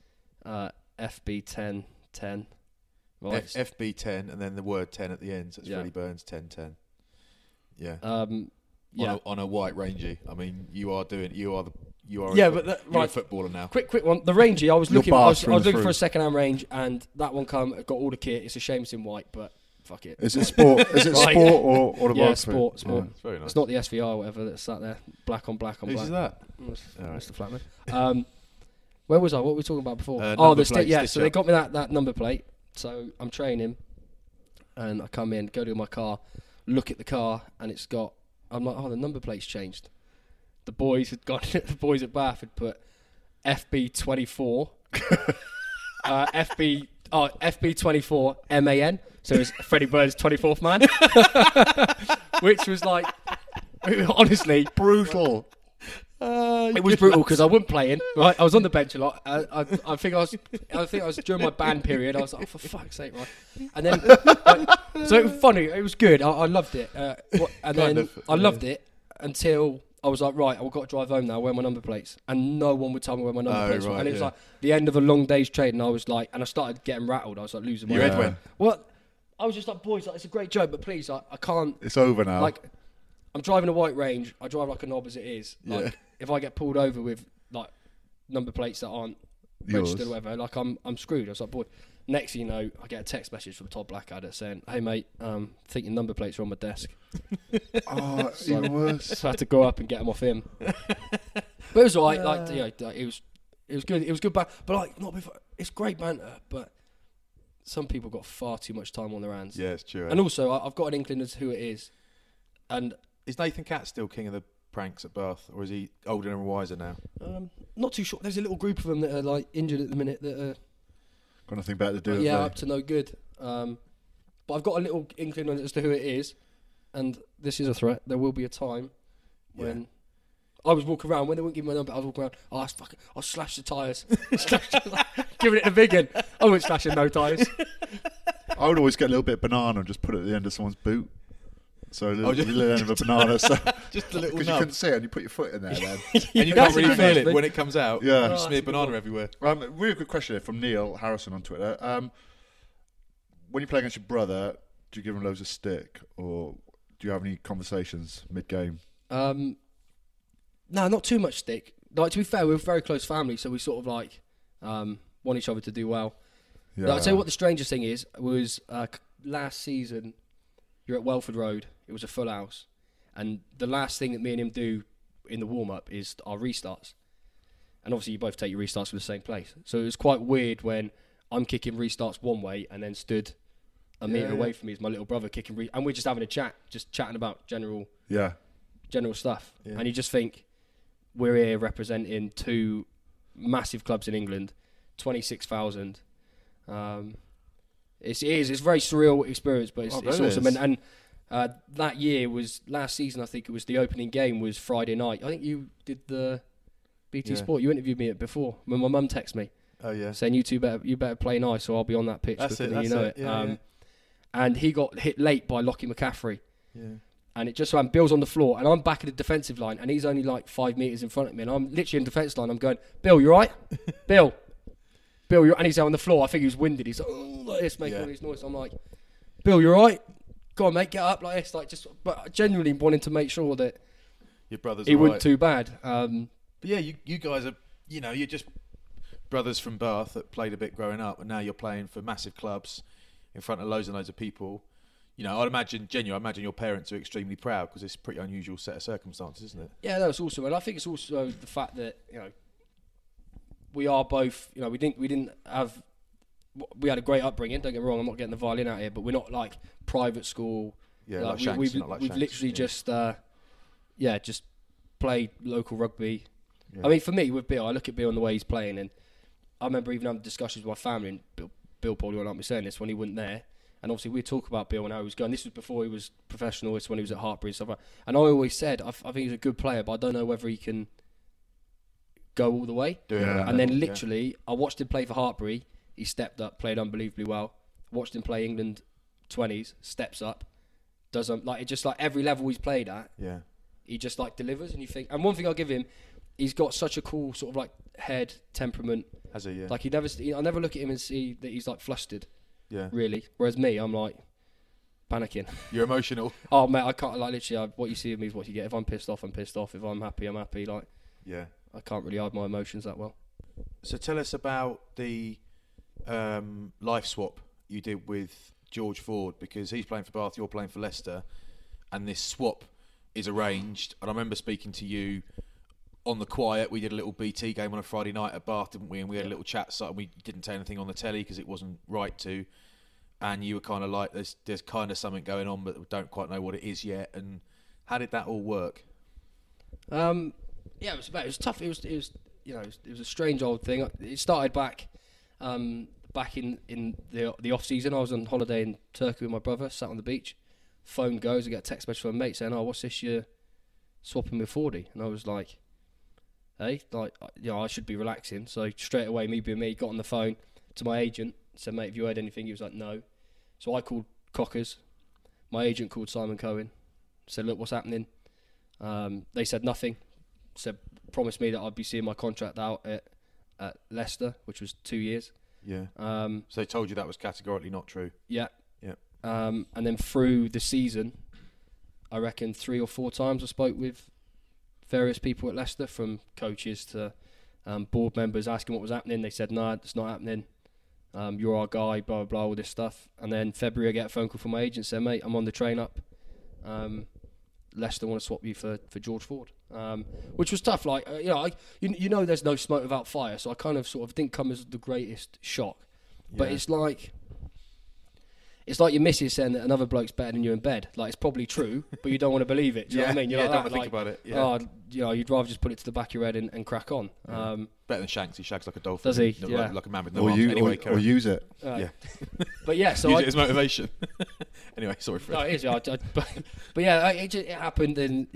FB1010. Right. FB10 and then the word 10 at the end. So it's Freddie Burns 1010. Yeah. On a white Rangie. I mean, you are a footballer now. Quick one. The Rangie, I was looking for a second-hand range, and that one got all the kit. It's a shame it's in white, but fuck it. Is it sport? Is it sport or the sport? It's very nice. It's not the SVR or whatever that's sat there, black on black on black. Who's that? Mr. Flatman. Where was I? What were we talking about before? The stick. Yeah, so they got me that number plate. So I'm training, and I come in, go to my car, look at the car, and it's got. I'm like, the number plate's changed. The boys at Bath had put FB24, FB24 MAN. So it's Freddie Burns 24th man, which was like, honestly, brutal. It was brutal because I wasn't playing. Right, I was on the bench a lot. I think I was during my band period. I was like, for fuck's sake, right? And then, so it was funny. It was good. I loved it. I loved it until I was like, right, I've got to drive home now. Where are my number plates? And no one would tell me where my number plates were. And it was like the end of a long day's trade, and I was like, and I started getting rattled. I was like losing my head. Your head went. What? I was just like, boys, it's a great joke, but please, I can't. It's over now. Like, I'm driving a white Range. I drive like a knob as it is. Like, if I get pulled over with like number plates that aren't registered or whatever, like I'm screwed. I was like, boy. Next thing you know, I get a text message from Todd Blackadder saying, "Hey mate, think your number plates are on my desk." Even worse. So I had to go up and get them off him. But it was alright. It was good. It was good, but like not before. It's great banter, but some people got far too much time on their hands. Yeah, it's true. And also, I've got an inkling as to who it is. And is Nathan Catt still king of the pranks at Bath, or is he older and wiser now? Not too sure. There's a little group of them that are like injured at the minute that are got nothing better to do. Yeah, up to no good. But I've got a little inkling as to who it is, and this is a threat. There will be a time when I was walking around when they wouldn't give me my number. I was walking around. I'll slash the tyres, giving it a big one. I wouldn't slash no tyres. I would always get a little bit of banana and just put it at the end of someone's boot. So a little end of a banana, so just a little because you couldn't see it, and you put your foot in there, then and you can't really feel it when it comes out. Yeah, you smear banana everywhere. Really good question here from Neil Harrison on Twitter. When you play against your brother, do you give him loads of stick, or do you have any conversations mid-game? No, not too much stick. Like, to be fair, we're a very close family, so we sort of like want each other to do well. Yeah. I'll tell you what the strangest thing was last season. You're at Welford Road. It was a full house, and the last thing that me and him do in the warm-up is our restarts. And obviously, you both take your restarts from the same place, so it was quite weird when I'm kicking restarts one way and then stood a metre away from me is my little brother kicking and we're just having a chat, just chatting about general stuff. Yeah. And you just think we're here representing two massive clubs in England, 26,000. It's a very surreal experience, but it's awesome. And that year was last season. I think it was the opening game was Friday night. I think you did the BT Sport. You interviewed me before when my mum texted me. Oh yeah, saying you better play nice, so I'll be on that pitch. That's it. Yeah, and he got hit late by Lockie McCaffrey. Yeah. And it just so Bill's on the floor, and I'm back at the defensive line, and he's only like 5 metres in front of me, and I'm literally in the defence line. I'm going, Bill, you right? Bill, and he's out on the floor. I think he was winded. He's like this, making all these noises. I'm like, Bill, you right? Go on, mate, get up like this, but genuinely wanting to make sure that your brother's he wasn't too bad. But yeah, you guys are, you're just brothers from Bath that played a bit growing up, and now you're playing for massive clubs in front of loads and loads of people. I'd imagine your parents are extremely proud because it's a pretty unusual set of circumstances, isn't it? Yeah, that's awesome, and I think it's also the fact that we are both. We had a great upbringing. Don't get me wrong. I'm not getting the violin out here, but we're not like private school. Yeah, like Shanks, we've not like Shanks, literally just played local rugby. Yeah. I mean, for me with Bill, I look at Bill and the way he's playing, and I remember even having discussions with my family, and Bill probably won't like me saying this when he wasn't there. And obviously we'd talk about Bill and how he was going. This was before he was professional. This when he was at Hartpury and stuff like that. And I always said, I think he's a good player, but I don't know whether he can go all the way. And then literally, I watched him play for Hartpury. He stepped up, played unbelievably well. Watched him play England 20s, steps up, does every level he's played at. Yeah. He just like delivers, and you think. And one thing I'll give him, he's got such a cool sort of like head temperament. Has he? Yeah. Like I never look at him and see that he's like flustered. Yeah. Really. Whereas me, I'm like panicking. You're emotional. Oh mate, I can't like literally. What you see of me is what you get. If I'm pissed off, I'm pissed off. If I'm happy, I'm happy. Like. Yeah. I can't really hide my emotions that well. So tell us about the life swap you did with George Ford, because he's playing for Bath, you're playing for Leicester, and this swap is arranged. And I remember speaking to you on the quiet. We did a little BT game on a Friday night at Bath, didn't we? And we had a little chat. So we didn't say anything on the telly because it wasn't right to. And you were kind of like, there's kind of something going on, but we don't quite know what it is yet. And how did that all work? Yeah, it was tough. It was a strange old thing. It started back in the off season. I was on holiday in Turkey with my brother, sat on the beach. Phone goes, I get a text message from a mate saying, "Oh, what's this? You're swapping with Fordy?" And I was like, "Hey, I should be relaxing." So straight away, me being me, got on the phone to my agent. Said, "Mate, have you heard anything?" He was like, "No." So I called Cockers. My agent called Simon Cohen. Said, "Look, what's happening?" They said nothing. Said, promised me that I'd be seeing my contract out at Leicester, which was 2 years. Yeah. So they told you that was categorically not true. Yeah. Yeah. And then through the season, I reckon 3 or 4 times I spoke with various people at Leicester, from coaches to board members, asking what was happening. They said, "No, it's not happening. You're our guy, blah, blah, blah," all this stuff. And then February, I get a phone call from my agent saying, "Mate, I'm on the train up. Leicester want to swap you for George Ford," which was tough. Like, there's no smoke without fire, so I kind of sort of didn't come as the greatest shock. Yeah. But it's like your missus saying that another bloke's better than you in bed. Like, it's probably true, but you don't want to believe it. Do you know what I mean? You're don't like want to think about it. Yeah. Oh, you'd rather just put it to the back of your head and crack on. Yeah. Better than Shanks. He shags like a dolphin. Does he? Yeah. Like a man with no arms. Or use it. Yeah. But yeah, so use it as motivation. Anyway, sorry, Fred. No, it is. Yeah, but yeah, it happened, and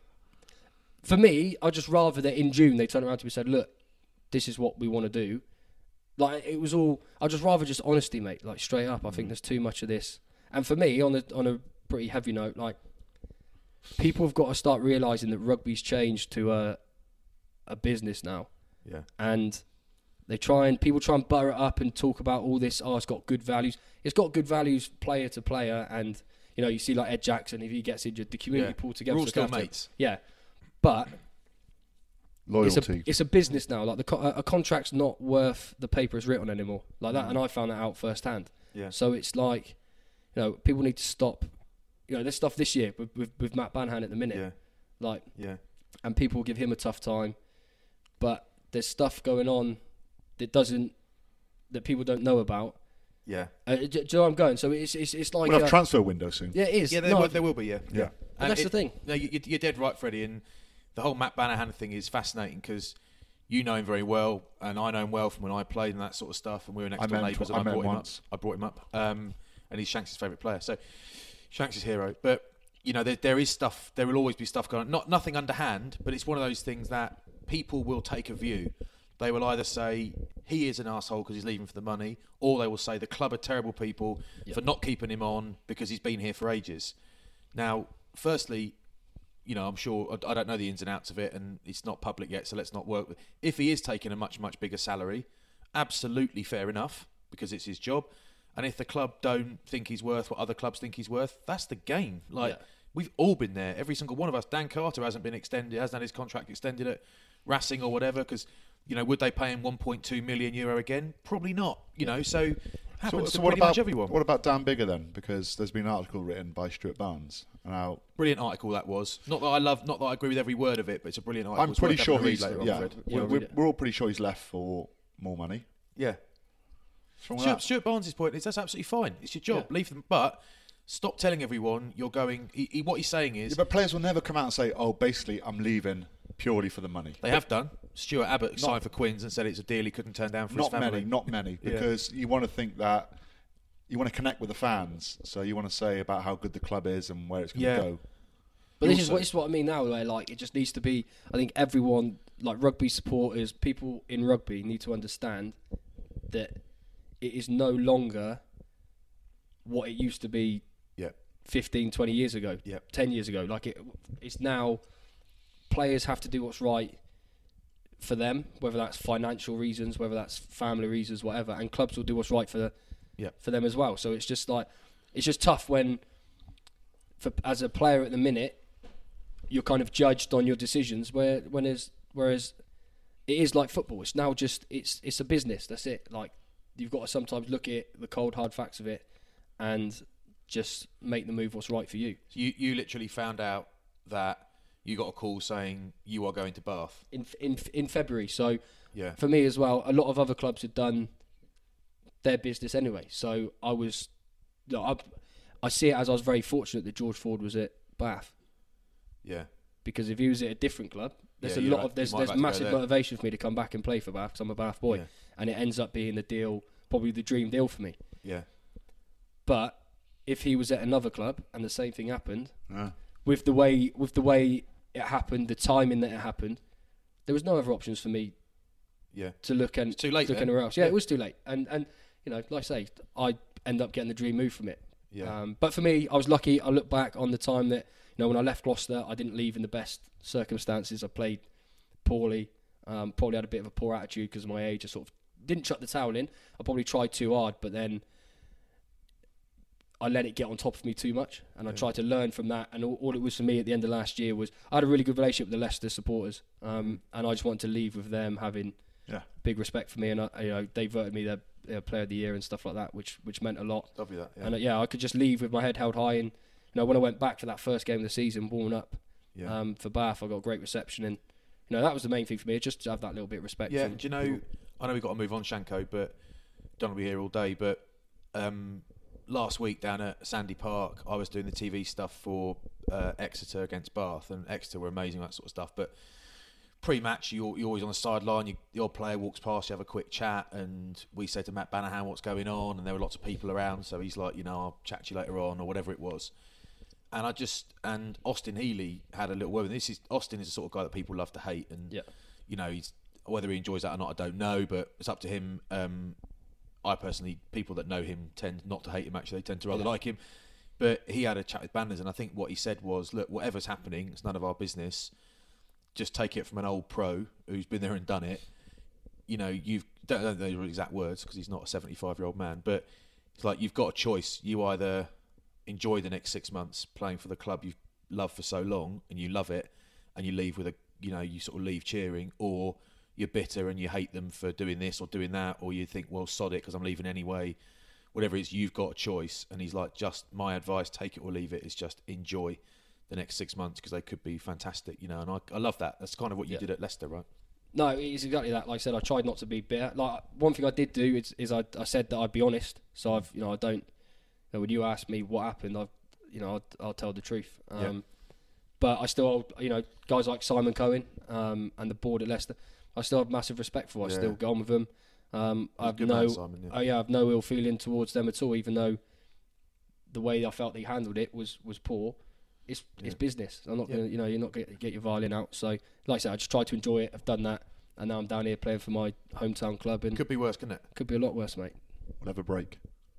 for me, I'd just rather that in June they turned around to me and said, "Look, this is what we want to do." Like, it was all. I'd just rather just honesty, mate. Like, straight up. I think there's too much of this. And for me, on a pretty heavy note, like, people have got to start realising that rugby's changed to a business now. Yeah. And people try and butter it up and talk about all this. Oh, it's got good values. It's got good values, player to player, and you see like Ed Jackson, if he gets injured, the community pulled together. We're all still mates. Yeah, but loyalty. It's a business now. Like, a contract's not worth the paper it's written on anymore. Like that, and I found that out firsthand. Yeah. So it's like, people need to stop. There's stuff this year with Matt Banhan at the minute. Yeah. Like. Yeah. And people will give him a tough time, but there's stuff going on that people don't know about. Yeah. Do you know where I'm going? So it's like we'll have transfer window soon. Yeah, it is. Yeah, there will be. Yeah. Yeah. And that's the thing. No, you're dead right, Freddie. And the whole Matt Bannahan thing is fascinating because you know him very well, and I know him well from when I played and that sort of stuff. And we were next door neighbours, and I brought him up. And he's Shanks' favourite player. So Shanks' hero. But there is stuff. There will always be stuff going on. Nothing underhand, but it's one of those things that people will take a view. They will either say he is an arsehole because he's leaving for the money, or they will say the club are terrible people for not keeping him on because he's been here for ages. Now, firstly, I'm sure I don't know the ins and outs of it, and it's not public yet, so let's not work with. If he is taking a much, much bigger salary, absolutely fair enough because it's his job. And if the club don't think he's worth what other clubs think he's worth, that's the game. We've all been there. Every single one of us. Dan Carter hasn't been extended, hasn't had his contract extended at Racing or whatever because, would they pay him €1.2 million again? Probably not. So Happens to what pretty about much everyone. What about Dan Bigger then? Because there's been an article written by Stuart Barnes. Now, Brilliant article that was. Not that I agree with every word of it, but it's a brilliant article. I'm It's pretty worth sure having a read he's. later on, Yeah, Fred. we're all pretty sure he's left for more money. Yeah. What's wrong with that? Stuart Barnes' point is that's absolutely fine. It's your job. Leave them, but stop telling everyone you're going. What he's saying is Yeah, but players will never come out and say, "Oh, basically, I'm leaving purely for the money." they have done. Stuart Abbott signed for Quins and said it's a deal he couldn't turn down for his family. Not many, because you want to think that you want to connect with the fans, so you want to say about how good the club is and where it's going to go. But this is what I mean now, where like it just needs to be. I think everyone, like rugby supporters, people in rugby, need to understand that it is no longer what it used to be Yeah. 15, 20 years ago, Yeah. 10 years ago. Like it's now, players have to do what's right for them, whether that's financial reasons, whether that's family reasons, whatever, and clubs will do what's right for them as well. So it's just tough when, as a player at the minute, you're kind of judged on your decisions. Whereas it is like football. It's now just it's a business. That's it. Like you've got to sometimes look at the cold hard facts of it and just make the move what's right for you. You literally found out that you got a call saying you are going to Bath in February. So yeah. for me as well, a lot of other clubs had done their business anyway. So I see it as I was very fortunate that George Ford was at Bath. Yeah. Because if he was at a different club, there's there's massive motivation for me to come back and play for Bath because I'm a Bath boy, and it ends up being the deal, probably the dream deal for me. Yeah. But if he was at another club and the same thing happened, with the way it happened, the timing that it happened, there was no other options for me. Yeah. To look and it's too late. Look anywhere else. Yeah, it was too late, and you know, like I say, I end up getting the dream move from it. Yeah. But for me, I was lucky. I look back on the time that, you know, when I left Gloucester, I didn't leave in the best circumstances. I played poorly. Probably had a bit of a poor attitude because of my age. I sort of didn't chuck the towel in. I probably tried too hard, but then I let it get on top of me too much, and I tried to learn from that. And all it was for me at the end of last year was I had a really good relationship with the Leicester supporters, and I just wanted to leave with them having big respect for me, and they voted me their player of the year and stuff like that, which meant a lot. Lovely that. Yeah. And I could just leave with my head held high. And when I went back for that first game of the season, warming up for Bath, I got a great reception, and that was the main thing for me, just to have that little bit of respect. Yeah. Do you know? I know we've got to move on, Shanko, but don't want to be here all day. But last week down at Sandy Park, I was doing the TV stuff for Exeter against Bath, and Exeter were amazing, that sort of stuff. But pre-match, you're always on the sideline. Your player walks past, you have a quick chat, and we said to Matt Banahan what's going on, and there were lots of people around. So he's like, I'll chat to you later on, or whatever it was. And Austin Healey had a little word. Austin is the sort of guy that people love to hate, and he's, whether he enjoys that or not, I don't know, but it's up to him. I personally, people that know him tend not to hate him. Actually, they tend to rather like him. But he had a chat with Banners, and I think what he said was, "Look, whatever's happening, it's none of our business. Just take it from an old pro who's been there and done it. You don't know your exact words because he's not a 75-year-old man, but it's like you've got a choice. You either enjoy the next 6 months playing for the club you've loved for so long, and you love it, and you leave with you sort of leave cheering, or you're bitter and you hate them for doing this or doing that, or you think, well, sod it because I'm leaving anyway. Whatever it is, you've got a choice." And he's like, just my advice, take it or leave it, is just enjoy the next 6 months because they could be fantastic, and I love that. That's kind of what you did at Leicester, right? No, it's exactly that. Like I said, I tried not to be bitter. Like one thing I did do is I said that I'd be honest. So I don't. When you ask me what happened, I'll tell the truth. But I still, guys like Simon Cohen and the board at Leicester, I still have massive respect for. I still go on with them. I have no ill feeling towards them at all, even though the way I felt they handled it was poor. It's business. I'm not going to, you're not going to get your violin out. So, like I said, I just tried to enjoy it. I've done that, and now I'm down here playing for my hometown club. And could be worse, couldn't it? Could be a lot worse, mate. We'll have a break.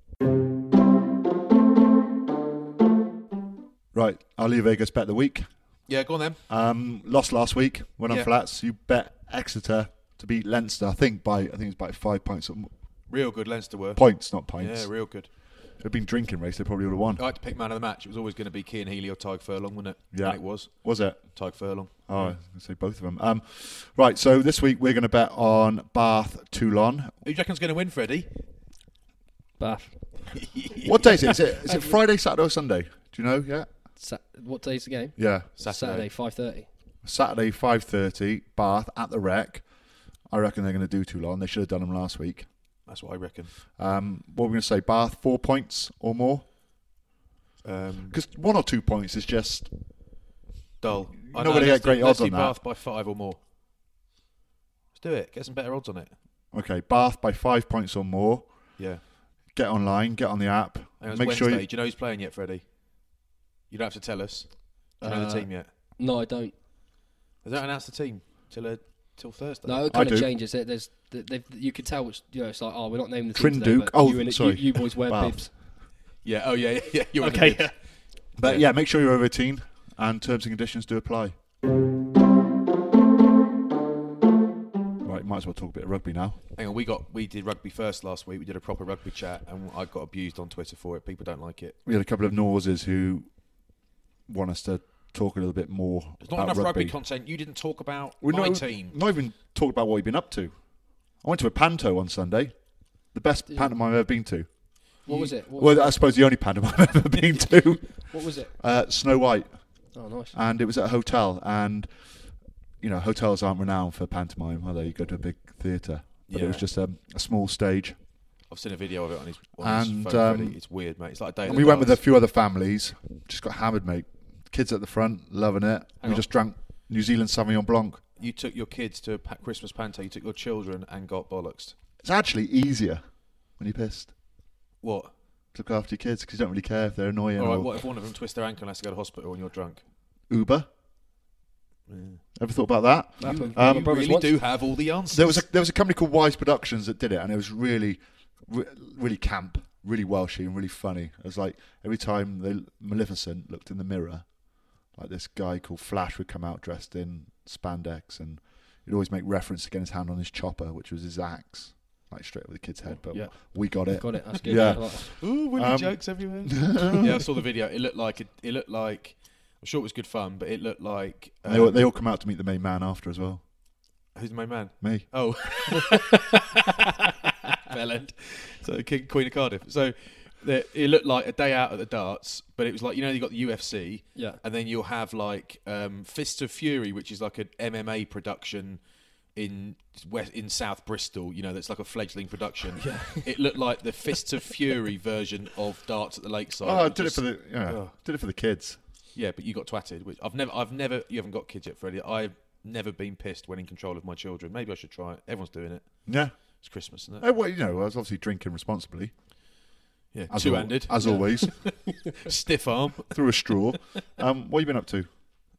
Right, our Leo Vegas bet of the week. Yeah, go on then. Lost last week. Went on flats. You bet Exeter to beat Leinster. I think it's by 5 points. Real good Leinster were. Points, not pints. Yeah, real good. If it had been drinking race, they probably would have won. I had to pick man of the match. It was always going to be Cian Healy or Tyg Furlong, wasn't it? Yeah. And it was. Was it? Tyg Furlong. Oh, I was going to say both of them. Right, so this week we're going to bet on Bath Toulon. Who do you reckon's going to win, Freddie? Bath. What day is it? Is it Friday, Saturday, or Sunday? Do you know? Yeah. What day's the game? Yeah. Saturday, 5:30. Saturday, 5:30, Bath at the Rec. I reckon they're going to do too long. They should have done them last week. That's what I reckon. What are we going to say? Bath, 4 points or more? Because 1 or 2 points is just dull. You're not going to get great odds on do that. Bath by 5 or more. Let's do it. Get some better odds on it. Okay, Bath by 5 points or more. Yeah. Get online, get on the app. And it's Make Wednesday. sure Do you know who's playing yet, Freddie? You don't have to tell us. Do you know the team yet? No, I don't. They don't announce the team till Thursday. No, it kind of changes it. You can tell which, it's like, we're not naming the team Trinduke. today, but Sorry. you boys wear Bath. bibs. Yeah. Oh, yeah. You're Okay. Okay. But yeah, make sure you're over 18 and terms and conditions do apply. Right, might as well talk a bit of rugby now. Hang on, we did rugby first last week. We did a proper rugby chat, and I got abused on Twitter for it. People don't like it. We had a couple of Norses who want us to talk a little bit more There's not about enough rugby. rugby content. You didn't talk about We're my not, team. Not even talked about what you've been up to. I went to a panto on Sunday. The best pantomime I've ever been to. What was it? I suppose the only pantomime I've ever been to. What was it? Snow White. Oh, nice. And it was at a hotel. And, hotels aren't renowned for pantomime, are they? You go to a big theatre. But it was just a small stage. I've seen a video of it on his And, phone. Freddie. It's weird, mate. It's like a day. And we went with a few other families. Just got hammered, mate. Kids at the front, loving it. Hang we on. just drank New Zealand Sauvignon Blanc. You took your kids to a Christmas panto. You took your children and got bollocksed. It's actually easier when you're pissed. What? To look after your kids because you don't really care if they're annoying All right. or What if one of them twists their ankle and has to go to hospital and you're drunk? Uber. Yeah. Ever thought about that? Happened. You My brothers really once. do have all the answers. There was a company called Wise Productions that did it, and it was really, really camp, really Welshy, and really funny. It was like every time Maleficent looked in the mirror, like this guy called Flash would come out dressed in spandex, and he'd always make reference to getting his hand on his chopper, which was his axe, like straight over the kid's head. But we got it. Got it. That's good. Yeah. I like that. Ooh, Willy jokes everywhere. Yeah, I saw the video. It looked like. I'm sure it was good fun, but it looked like. They all come out to meet the main man after as well. Who's the main man? Me. Oh, Bellend. So Queen of Cardiff. So it looked like a day out at the darts, but it was like you got the UFC, and then you'll have like Fists of Fury, which is like an MMA production in South Bristol. That's like a fledgling production. Yeah. It looked like the Fists of Fury version of darts at the lakeside. Oh, I did it for the kids. Yeah, but you got twatted. Which I've never. You haven't got kids yet, Freddie. I've never been pissed when in control of my children. Maybe I should try it. Everyone's doing it. Yeah, it's Christmas, isn't it? Oh, well, I was obviously drinking responsibly. Yeah, two-handed as always. Stiff arm through a straw. What have you been up to?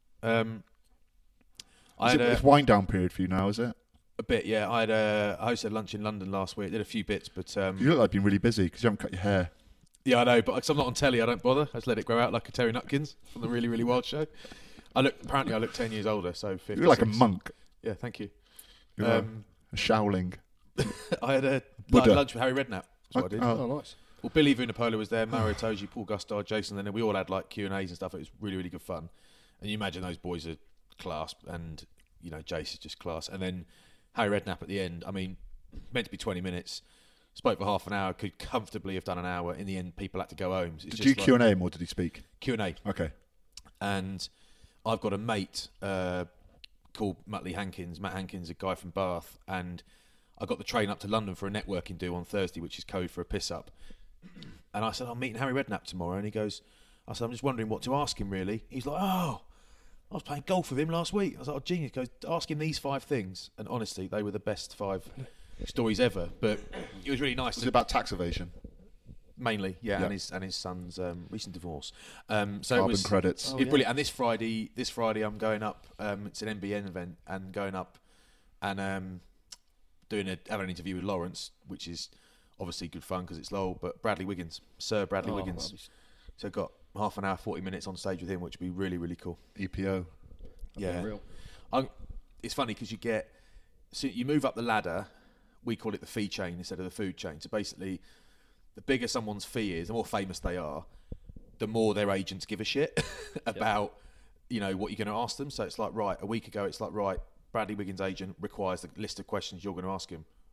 It's wind down period for you now, is it? A bit, yeah. I hosted lunch in London last week. Did a few bits, but you look like you've been really busy because you haven't cut your hair. Yeah, I know, but because I'm not on telly, I don't bother. I just let it grow out like a Terry Nutkins from the Really, Really Wild show. Apparently I look 10 years older, so 56. You look like a monk. Yeah, thank you. You're a Shaoling. I had a Buddha. lunch with Harry Redknapp. That's what I did. Oh, nice. Well, Billy Vunipola was there, Mario Toji, Paul Gustard, Jason, and then we all had like Q&As and stuff. It was really, really good fun. And you imagine those boys are class, and Jace is just class. And then Harry Redknapp at the end, meant to be 20 minutes. Spoke for half an hour, could comfortably have done an hour. In the end, people had to go home. Did you Q&A him or did he speak? Q&A. Okay. And I've got a mate called Matt Hankins, a guy from Bath, and I got the train up to London for a networking do on Thursday, which is code for a piss-up. And I said, I'm meeting Harry Redknapp tomorrow. And I said, I'm just wondering what to ask him, really. He's like, I was playing golf with him last week. I was like, genius. He goes, ask him these 5 things. And honestly, they were the best 5 stories ever, but it was really nice. Was it about tax evasion? Mainly, yeah. and his son's recent divorce. So Carbon it was credits. brilliant. And this Friday, I'm going up. It's an NBN event, and going up and having an interview with Lawrence, which is obviously good fun because it's Lowell, but Bradley Wiggins, Sir Bradley Wiggins. So I got half an hour, 40 minutes on stage with him, which would be really, really cool. EPO. Yeah, it's funny because you move up the ladder. We call it the fee chain instead of the food chain. So basically, the bigger someone's fee is, the more famous they are, the more their agents give a shit about, what you're going to ask them. So it's like, right, a week ago, it's like, right, Bradley Wiggins' agent requires the list of questions you're going to ask him.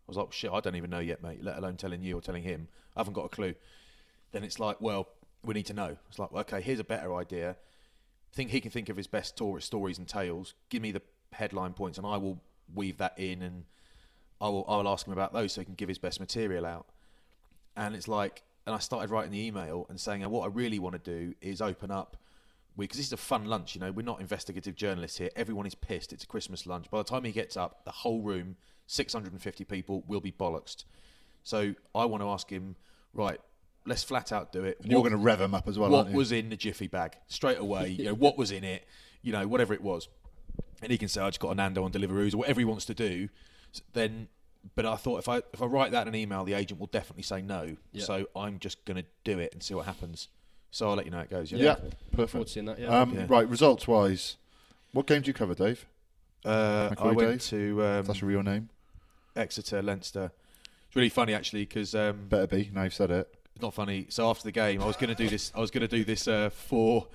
was like, shit, I don't even know yet, mate, let alone telling you or telling him. I haven't got a clue. Then it's like, well, we need to know. It's like, okay, here's a better idea. Think he can think of his best tourist stories and tales. Give me the headline points and I will weave that in, and I will ask him about those so he can give his best material out. And it's like, and I started writing the email and saying, what I really want to do is open up, because this is a fun lunch, you know, we're not investigative journalists here. Everyone is pissed. It's a Christmas lunch. By the time he gets up, the whole room, 650 people, will be bollocksed. So I want to ask him, right, let's flat out do it. And you're going to rev him up as well, aren't What you? was in the Jiffy bag? Straight away, you know, what was in it? You know, whatever it was. And he can say, I just got a Nando on Deliveroo's, or whatever he wants to do. Then, but I thought if I write that in an email, the agent will definitely say no. Yeah. So I'm just going to do it and see what happens. So I'll let you know how it goes. Yeah, Forward to perfect. seeing that, yeah. Yeah. Right, results-wise, what game do you cover, Dave? I Macquarie went Dave? to If that's a real name. Exeter, Leinster. It's really funny actually because Better be, now you've said it. it's not funny. So after the game, I was going to do this. I was going to do this four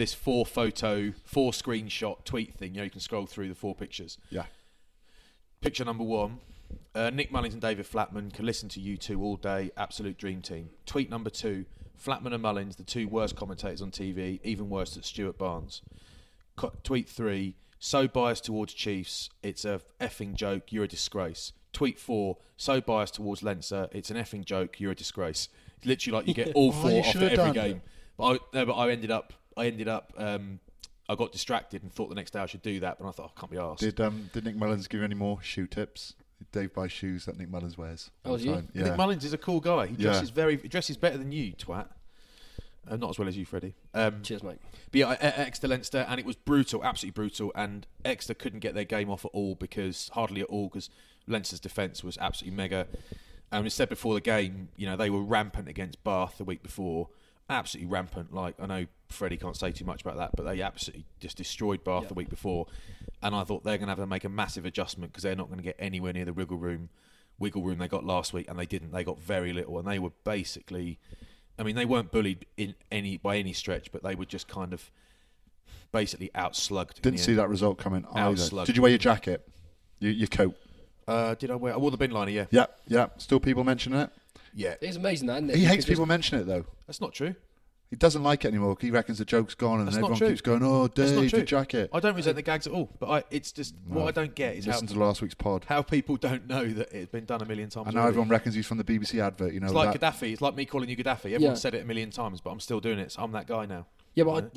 screenshot tweet thing. You know, you can scroll through the 4 pictures. Yeah. Picture number 1. Nick Mullins and David Flatman can listen to you two all day. Absolute dream team. Tweet number 2. Flatman and Mullins, the 2 worst commentators on TV. Even worse than Stuart Barnes. Tweet 3. So biased towards Chiefs. It's a effing joke. You're a disgrace. Tweet 4. So biased towards Leinster. It's an effing joke. You're a disgrace. It's literally like you get all 4 you off should at have every done game. But I ended up. I got distracted and thought the next day I should do that, but I thought I can't be arsed. Did Nick Mullins give you any more shoe tips? Dave buys shoes that Nick Mullins wears. Oh, all is the he? time. Yeah. Nick Mullins is a cool guy. He Yeah. dresses better than you, twat. Not as well as you, Freddie. Cheers, mate. But yeah, Exeter Leinster, and it was brutal, absolutely brutal. And Exeter couldn't get their game off at all hardly at all, because Leinster's defence was absolutely mega. And we said before the game, you know, they were rampant against Bath the week before, absolutely rampant. Like, I know Freddie can't say too much about that, but they absolutely just destroyed Bath the week before. And I thought they're going to have to make a massive adjustment because they're not going to get anywhere near the wiggle room they got last week, and they didn't. They got very little, and they were basically, I mean, they weren't bullied by any stretch, but they were just kind of basically outslugged. Didn't see that result coming either. Outslugged. Did you wear your jacket? Your coat? Did I wear? I wore the bin liner. Yeah. Yeah. Still people mentioning it? Yeah. It's amazing that, isn't it? He hates Because people mentioning it, though. That's not true. He doesn't like it anymore. He reckons the joke's gone, and That's not everyone true. keeps going, "Oh, That's not Dave, true. the jacket." I don't resent the gags at all, but it's just what I don't get is Listen to last week's pod. how people don't know that it's been done a million times. And now already. everyone reckons he's from the BBC advert. You know, It's like that. Gaddafi. It's like me calling you Gaddafi. Everyone Yeah. said it a million times, but I'm still doing it. So I'm that guy now. Yeah, but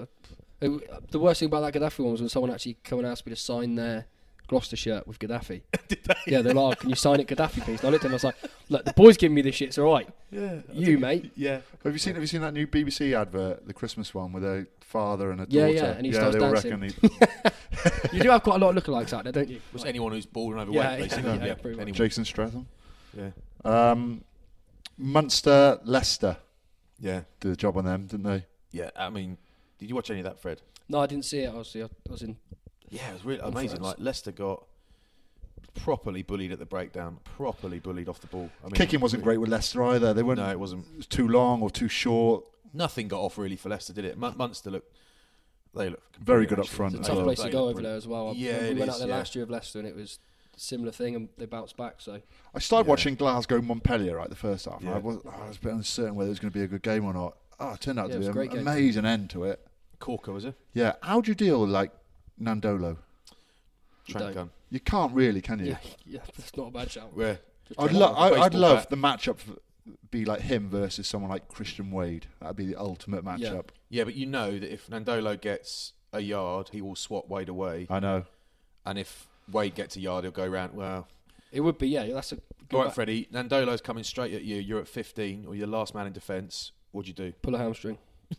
the worst thing about that Gaddafi one was when someone actually come and asked me to sign their Gloucester shirt with Gaddafi. Did they? Yeah, they're like, "Can you sign it, Gaddafi, please?" And I looked at him, I was like, "Look, the boys giving me this shit. It's all right. Yeah. You, mate." Yeah. Have you seen that new BBC advert, the Christmas one, with a father and a Yeah, daughter? yeah, and he starts they all dancing. reckon You do have quite a lot of lookalikes out there, don't you? Was anyone who's bald and overweight, Yeah, basically. yeah, pretty much. Anyone. Jason Stratham. Yeah. Munster, Leicester Yeah. did a job on them, didn't they? Yeah. I mean, did you watch any of that, Fred? No, I didn't see it. I was in. Yeah, it was really On amazing. France. Like Leicester got properly bullied at the breakdown, properly bullied off the ball. I mean, Kicking wasn't great with Leicester either. They weren't. No, it wasn't. It was too long or too short. Nothing got off really for Leicester, did it? Munster looked Very good up actually. front It's as a tough well. place to go over there as well. Yeah, we it went is, out there yeah. last year of Leicester, and it was a similar thing, and they bounced back. So I started Yeah. watching Glasgow Montpellier right the first half. and Yeah. I was a bit uncertain whether it was going to be a good game or not. It turned out Yeah, to it be was a great an game. amazing end to it. Corker, was it? Yeah, how do you deal with like Nandolo? You Trank don't. gun. You can't really, can you? yeah, that's not a bad shout. Where? Just I'd, try lo- it. I'd baseball love bat. the matchup be like him versus someone like Christian Wade. That'd be the ultimate matchup. Yeah, but you know that if Nandolo gets a yard, he will swat Wade away, I know. and if Wade gets a yard, he'll go round. Well, It would be, yeah. That's a good all right, back- Freddie. Nandolo's coming straight at you. You're at 15, or you're last man in defence. What'd you do? pull a hamstring.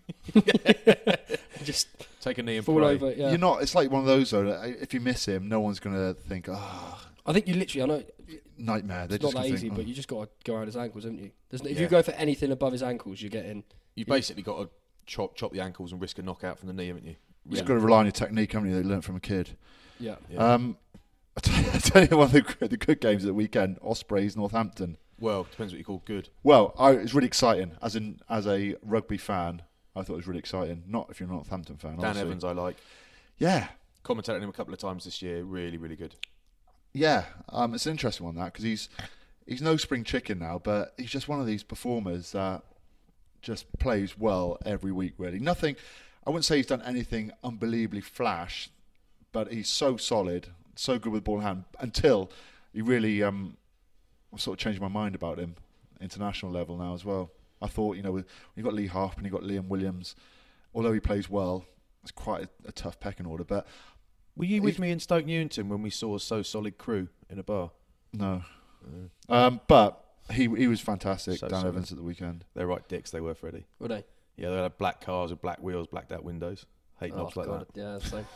Just Take a knee and fall pray. over. Yeah. You're not. It's like one of those though. That if you miss him, no one's going to think, I think you literally. I know nightmare. They're it's not just that gonna easy, think, but you just got to go around his ankles, haven't you? If Yeah. you go for anything above his ankles, you're getting. You've basically got to chop the ankles and risk a knockout from the knee, haven't you? you just got to rely on your technique, haven't you? They learnt from a kid. Yeah. Yeah. I tell you one of the good games of the weekend: Ospreys, Northampton. Well, depends what you call good. Well, it was really exciting. As a rugby fan, I thought it was really exciting. Not if you're a Northampton fan. Dan obviously. Evans, I like. Yeah, Commentated him a couple of times this year. Really, really good. Yeah, it's an interesting one, that, because he's no spring chicken now, but he's just one of these performers that just plays well every week, really. Nothing, I wouldn't say he's done anything unbelievably flash, but he's so solid, so good with ball in hand, until he really, I've sort of changed my mind about him, international level now as well. I thought, when you've got Lee Harp and you've got Liam Williams, although he plays well, it's quite a tough pecking order, but... Were you with me in Stoke Newington when we saw So Solid Crew in a bar? No. But he was fantastic, So Dan solid. Evans, at the weekend. They're right dicks, they were, Freddie. Were they? Yeah, they had black cars with black wheels, blacked out windows. Hate knobs like God. Yeah, same.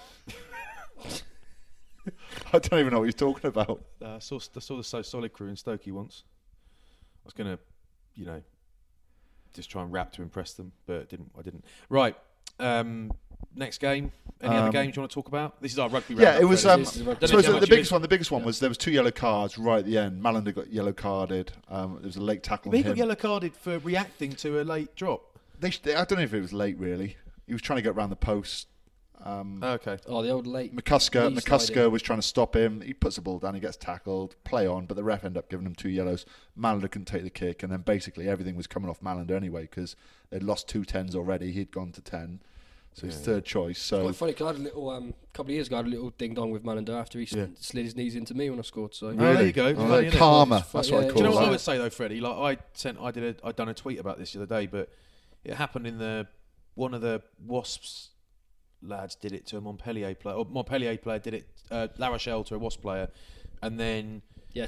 I don't even know what you're talking about. that. I saw the So Solid Crew in Stokey once. I was going to, just try and rap to impress them, but I didn't. Right. Next game. Any other games you want to talk about? This is our rugby round. Yeah, it was. Freddie. I This is rugby. suppose Don't know the how biggest much one. The biggest one was there was 2 yellow cards right at the end. Malander got yellow carded. There was a late tackle on He him. got yellow carded for reacting to a late drop. I don't know if it was late, really. He was trying to get around the post. Okay. Oh, the old late. McCusker was trying to stop him. He puts the ball down. He gets tackled. Play on, but the ref ended up giving him 2 yellows. Malander couldn't take the kick, and then basically everything was coming off Malander anyway because they'd lost 2 10s already. He'd gone to 10, so his third choice. So Quite funny because I had a little couple of years ago. I had a little ding dong with Malander after he slid his knees into me when I scored. So There you go. Funny, innit? karma. It's That's fun- what I yeah, call Do you know what I that. would say though, Freddie? Like I'd done a tweet about this the other day, but it happened in one of the Wasps lads did it to a Montpellier player, or Montpellier player did it, La Rochelle to a Wasp player, and then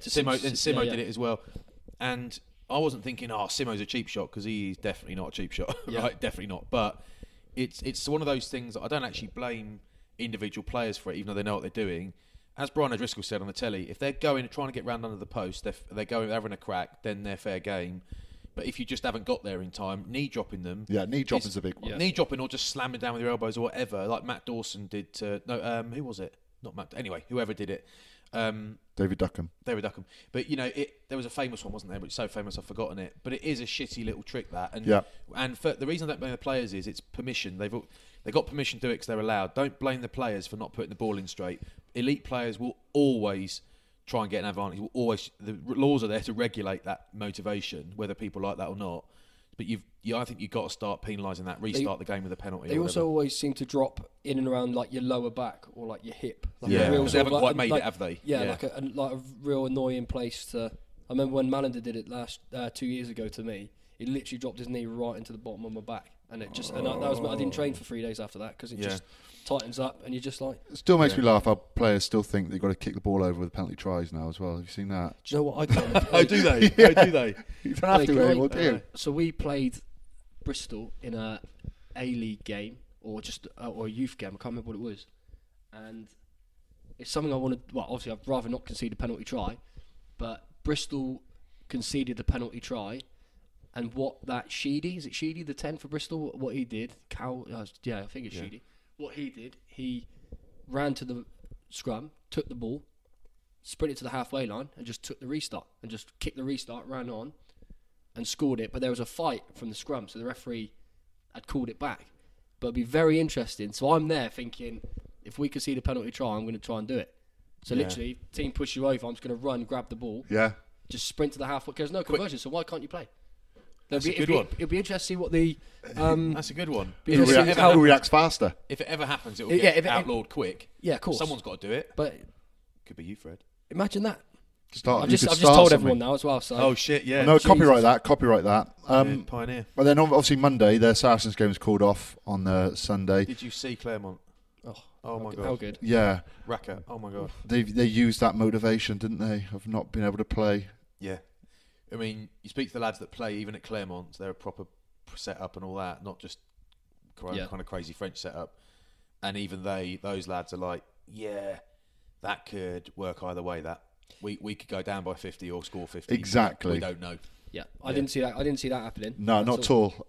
Simo did it as well. And I wasn't thinking, Simo's a cheap shot, because he's definitely not a cheap shot, right? Definitely not. But it's one of those things that I don't actually blame individual players for it, even though they know what they're doing. As Brian O'Driscoll said on the telly, if they're trying to get round under the post, they're having a crack, then they're fair game. But if you just haven't got there in time, knee dropping them. Yeah, knee dropping's a big one. Yeah. Knee dropping or just slamming down with your elbows or whatever, like Matt Dawson did to... No, who was it? Not Matt... Anyway, whoever did it. David Duckham. David Duckham. But, there was a famous one, wasn't there? But it's so famous I've forgotten it. But it is a shitty little trick, that. And for the reason I don't blame the players is it's permission. They got permission to do it because they're allowed. Don't blame the players for not putting the ball in straight. Elite players will always try and get an advantage. The laws are there to regulate that motivation, whether people like that or not. But I think you've got to start penalising that. Restart the game with a penalty. They also always seem to drop in and around like your lower back or like your hip. Like Yeah, a real they sort of haven't quite made like- it, have they? Yeah, Yeah. like a real annoying place to. I remember when Malander did it last 2 years ago to me. He literally dropped his knee right into the bottom of my back, and it just I didn't train for 3 days after that because it just tightens up, and you're just like. It still makes me laugh how players still think they've got to kick the ball over with penalty tries now as well. Have you seen that? Do you know what I can't? Oh, do they? Oh, do they? You don't have to anymore, do you? So we played Bristol in a A-League game or a youth game. I can't remember what it was, and it's something I wanted. Well, obviously, I'd rather not concede a penalty try, but Bristol conceded the penalty try, and what that Sheedy, is it Sheedy, the 10 for Bristol? What he did, I think it's Sheedy. What he did, he ran to the scrum, took the ball, sprinted to the halfway line, and just took the restart, and just kicked the restart, ran on, and scored it. But there was a fight from the scrum, so the referee had called it back. But it'd be very interesting. So I'm there thinking, if we concede a penalty try, I'm going to try and do it. So literally, team push you over, I'm just going to run, grab the ball, Yeah. just sprint to the halfway. There's no conversion, so why can't you play? That's a good one. It'll be interesting to see what the. That's a good one. Be Who interesting reacts, how- who reacts faster? If it ever happens, it will Yeah, get if it- outlawed quick. Yeah, of course. Someone's got to do it. But Could be you, Fred. imagine that. Start, I've you just could told start everyone something. now as well. So Oh shit! Yeah. No, Jesus. copyright that. Yeah, Pioneer. Well, then obviously Monday, the Saracens game was called off on the Sunday. Did you see Claremont? Oh my god. how good. Yeah, Raka. Oh my god. they used that motivation, didn't they, of not being able to play. Yeah. I mean, you speak to the lads that play even at Claremont, they're a proper setup and all that, not just kind of crazy French setup. And even those lads are like, yeah, that could work either way. That we could go down by 50 or score 50. Exactly. We don't know. Yeah, I didn't see that. I didn't see that happening. No, That's not at all.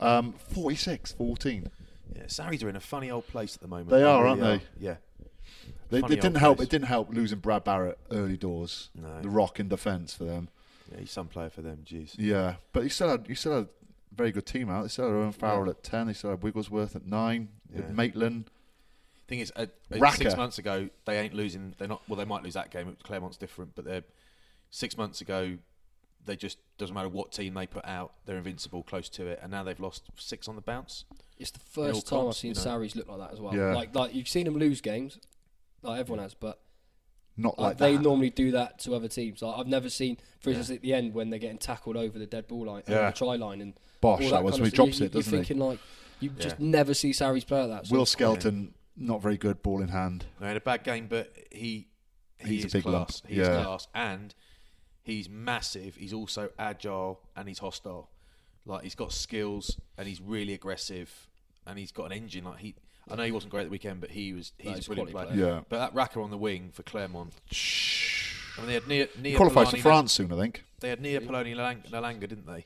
46-14. Yeah, Sarries are in a funny old place at the moment. They are, really aren't Yeah. It Funny didn't old help. place. It didn't help losing Brad Barrett early doors. No. The rock in defence for them. Yeah, he's some player for them. Jeez. Yeah, but you still had a very good team out. They still had Owen Farrell at 10. They still had Wigglesworth at 9. Yeah. Maitland. Thing is, Raka. 6 months ago they ain't losing. They're not. Well, they might lose that game. Clermont's different, but they're 6 months ago. They just doesn't matter what team they put out. They're invincible, close to it, and now they've lost 6 on the bounce. It's the first time comps, I've seen you know. Sarries look like that as well. Yeah. Like you've seen them lose games, like everyone has, but Not like they that. normally do that to other teams. Like, I've never seen, for instance, at the end when they're getting tackled over the dead ball line, Yeah. the try line, and Bosh, all that was kind when of he stuff. drops it, doesn't You're he? thinking like you just never see Sarries play like that. So Will Skelton, not very good ball in hand. They had a bad game, but he's He's a is big class. lump. He's Yeah. class, and he's massive. He's also agile and he's hostile. Like he's got skills and he's really aggressive and he's got an engine. Like I know he wasn't great at the weekend, but he's No, a he's a brilliant quality player. player. Yeah. But that Raka on the wing for Clermont. I mean, they had Nia Qualifies for Polani- France soon, I think. They had Nia Poloni Nalanga, didn't they?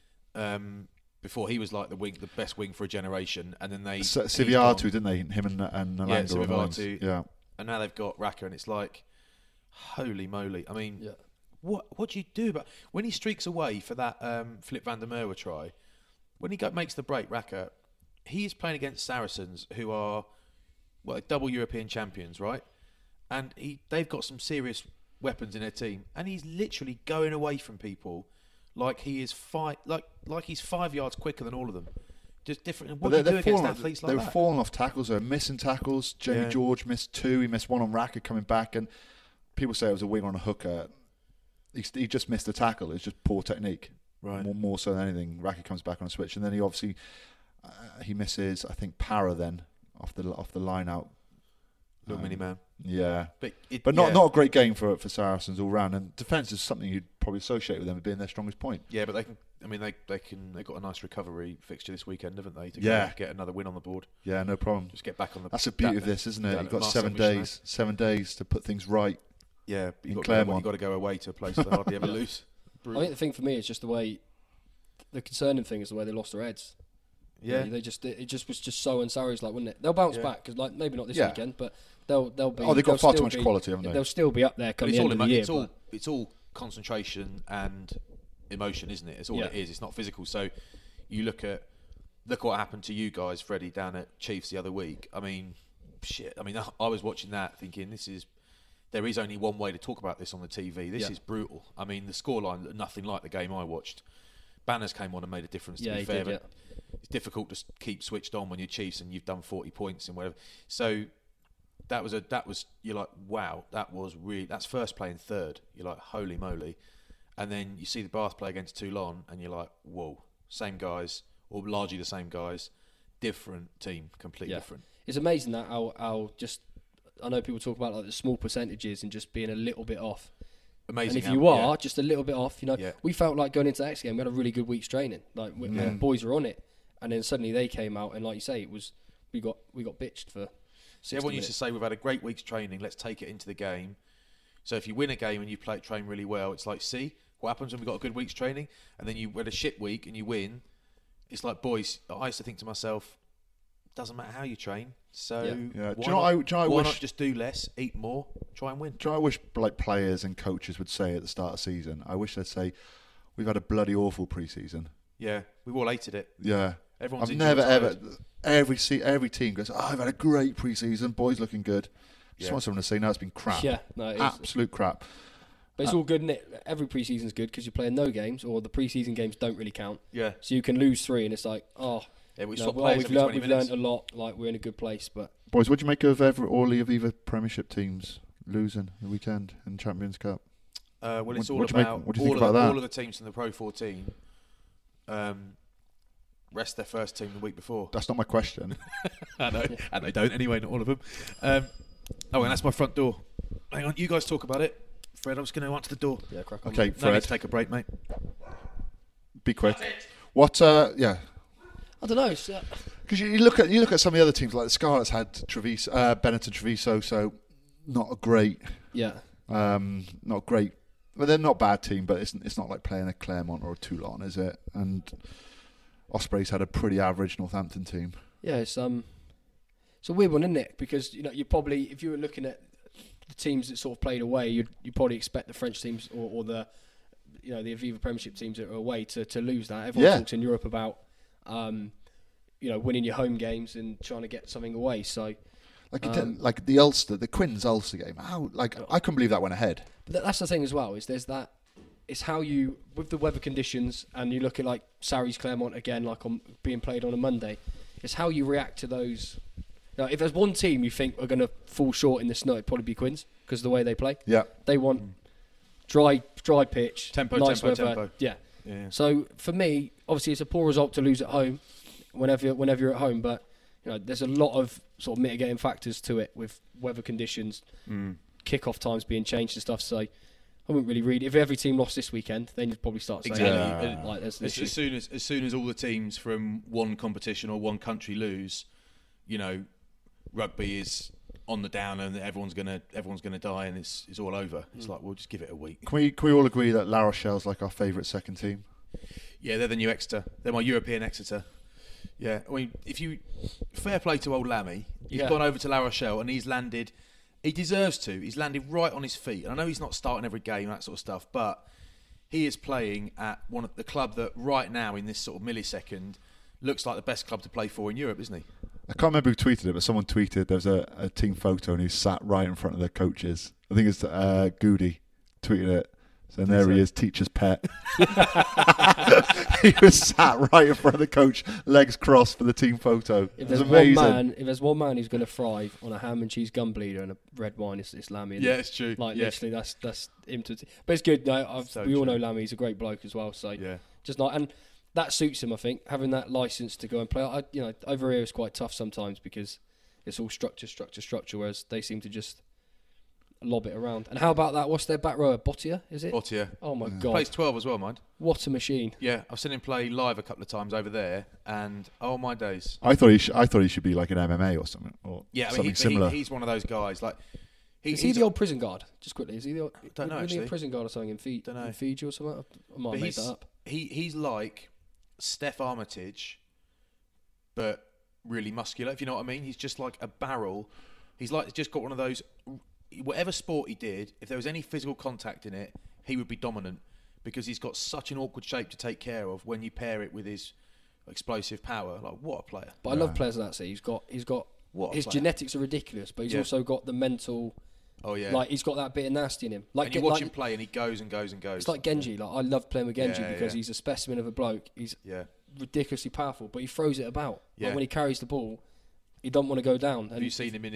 Before he was like the best wing for a generation, and then they Siviatu, didn't they? Him and Nalanga Yeah, on the wings. Siviatu. Yeah. and now they've got Raka, and it's like, holy moly! I mean, Yeah. what do you do about when he streaks away for that Philip van der Merwe try? When he makes the break, Raka, he is playing against Saracens, who are double European champions, right? And they've got some serious weapons in their team, and he's literally going away from people like he is like he's 5 yards quicker than all of them. Just different. And what do you do against athletes like they that? were falling off tackles. They were missing tackles. Jamie Yeah. George missed 2. He missed 1 on Raka coming back, and people say it was a wing on a hooker. He just missed the tackle. It was just poor technique, Right. more so than anything. Raka comes back on a switch, and then he obviously he misses. I think Para then off the line out. Little mini man. Yeah, But not a great game for Saracens all round. And defence is something you'd probably associate with them as being their strongest point. Yeah, but they can. I mean, they got a nice recovery fixture this weekend, haven't they? To Yeah. get another win on the board. Yeah, no problem. Just get back on the. That's the beauty of this, isn't it? down You've at got Marseille 7 Michelin. days. 7 days to put things right. Yeah, but in you've Clermont. got to go away to a place they hardly ever lose. I think the thing for me is just the way. The concerning thing is the way they lost their heads. Yeah, it just was just so unsarries like, wouldn't it? They'll bounce Yeah. back because like maybe not this Yeah. weekend, but they'll be. Oh, they've they'll got far too still much be- quality, haven't they? They'll still be up there but come it's the all end of the year. it's all concentration and emotion, isn't it? It's all Yeah. it is. It's not physical. So you look what happened to you guys, Freddie, down at Chiefs the other week. I mean, shit. I mean, I was watching that thinking there is only one way to talk about this on the TV. This Yeah. is brutal. I mean, the scoreline, nothing like the game I watched. Banners came on and made a difference, to Yeah, be he fair. did, but it's difficult to keep switched on when you're Chiefs and you've done 40 points and whatever. So that was you're like, wow, that's first playing third. You're like, holy moly. And then you see the Bath play against Toulon and you're like, whoa, same guys, or largely the same guys, different team, completely different. It's amazing that how just I know people talk about like the small percentages and just being a little bit off. Amazing. And if how- you are yeah. just a little bit off, Yeah. we felt like going into the next game, we had a really good week's training. Like the boys were on it, and then suddenly they came out, and like you say, it was we got bitched for. 60 Everyone used to minutes. say we've had a great week's training. Let's take it into the game. So if you win a game and you train really well, it's like, see what happens when we got a good week's training, and then you had a shit week and you win. It's like, boys. I used to think to myself, doesn't matter how you train. So Yeah. Yeah. Do you why know not, what I why wish- not just do less, eat more, try and win? Do you know what I wish like players and coaches would say at the start of the season? I wish they'd say, "We've had a bloody awful pre-season." Yeah, we've all hated it. Yeah, Everyone's I've injured never and ever every team goes, "Oh, I've had a great pre-season. Boys looking good." Just Yeah. want someone to say, "No, it's been crap. Yeah, no, it is. Absolute crap." But it's all good, isn't it? Every preseason's good because you're playing no games, or the preseason games don't really count. Yeah, So you can lose 3, and it's like, yeah. We no, swap well, players we've every learned 20 minutes. a lot. Like we're in a good place, but Boys, what do you make of all the Aviva Premiership teams losing the weekend in Champions Cup? Well, it's What all do you make- about what do you think all about that? all of the teams in the Pro 14 rest their first team the week before. That's not my question. I know, and they don't anyway, not all of them. And that's my front door. Hang on, you guys talk about it. Fred, I'm just going to answer the door. yeah, crack on. Okay, No need Fred, to take a break, mate. be quick. What? Yeah, I don't know. It's, because you look at some of the other teams like the Scarlets had Treviso, Benetton Treviso, so not a great, yeah, not great. Well, they're not a bad team, but it's not like playing a Clermont or a Toulon, is it? And Ospreys had a pretty average Northampton team. yeah. It's a weird one, isn't it? Because you probably if you were looking at the teams that sort of played away, you probably expect the French teams or the the Aviva Premiership teams that are away to lose that. Everyone talks in Europe about winning your home games and trying to get something away. So Like the Ulster, the Quins Ulster game. How I couldn't believe that went ahead. But that's the thing as well. Is there's that. It's how you with the weather conditions, and you look at like Sarries Claremont again, like on being played on a Monday. It's how you react to those. Now, if there's one team you think are going to fall short in the snow, it'd probably be Quins because of the way they play. Yeah, they want dry pitch, nice weather. Tempo. Yeah. So for me, obviously, it's a poor result to lose at home. Whenever you're at home, but there's a lot of sort of mitigating factors to it with weather conditions, kick-off times being changed and stuff. So I wouldn't really read. If every team lost this weekend, then you'd probably start saying exactly. As soon as all the teams from one competition or one country lose, rugby is on the down and everyone's gonna die and it's all over. It's like we'll just give it a week. Can we all agree that La Rochelle's like our favourite second team? Yeah, they're the new Exeter. They're my European Exeter. Yeah, I mean, fair play to old Lammy. He's gone over to La Rochelle and he's landed. He deserves to. He's landed right on his feet. And I know he's not starting every game, that sort of stuff, but he is playing at one of the club that right now, in this sort of millisecond, looks like the best club to play for in Europe, isn't he? I can't remember who tweeted it, but someone tweeted there's a team photo and he's sat right in front of their coaches. I think it's Goody tweeted it. So there he is, teacher's pet. He was sat right in front of the coach, legs crossed for the team photo. It was amazing. If there's one man who's going to thrive on a ham and cheese gum bleeder and a red wine, it's Lammy. Yeah, it's true. Literally, that's him. But it's good. No, we all know Lammy. He's a great bloke as well. So and that suits him. I think having that license to go and play. Over here is quite tough sometimes because it's all structure, whereas they seem to just lob it around. And how about that? What's their back rower? Bottier, is it? Bottier. Oh my God. Plays 12 as well, mind. What a machine. Yeah, I've seen him play live a couple of times over there, and oh my days. I thought he should be like an MMA or something, something similar. He's one of those guys. Like, is he the old prison guard? Just quickly, is he the? Don't know. Actually, he a prison guard or something in Fiji or something? I might have made that up. He's like Steph Armitage, but really muscular. If you know what I mean. He's just like a barrel. He's just got one of those. Whatever sport he did, if there was any physical contact in it, he would be dominant because he's got such an awkward shape to take care of when you pair it with his explosive power. Like, what a player. But I love players like that. He's got his genetics are ridiculous, but he's also got the mental. Oh yeah, like he's got that bit of nasty in him. Like, and you watch him play, and he goes and goes and goes. It's like Genji. Like, I love playing with Genji because he's a specimen of a bloke. He's ridiculously powerful, but he throws it about. Yeah. Like when he carries the ball, he don't want to go down. Have you seen him in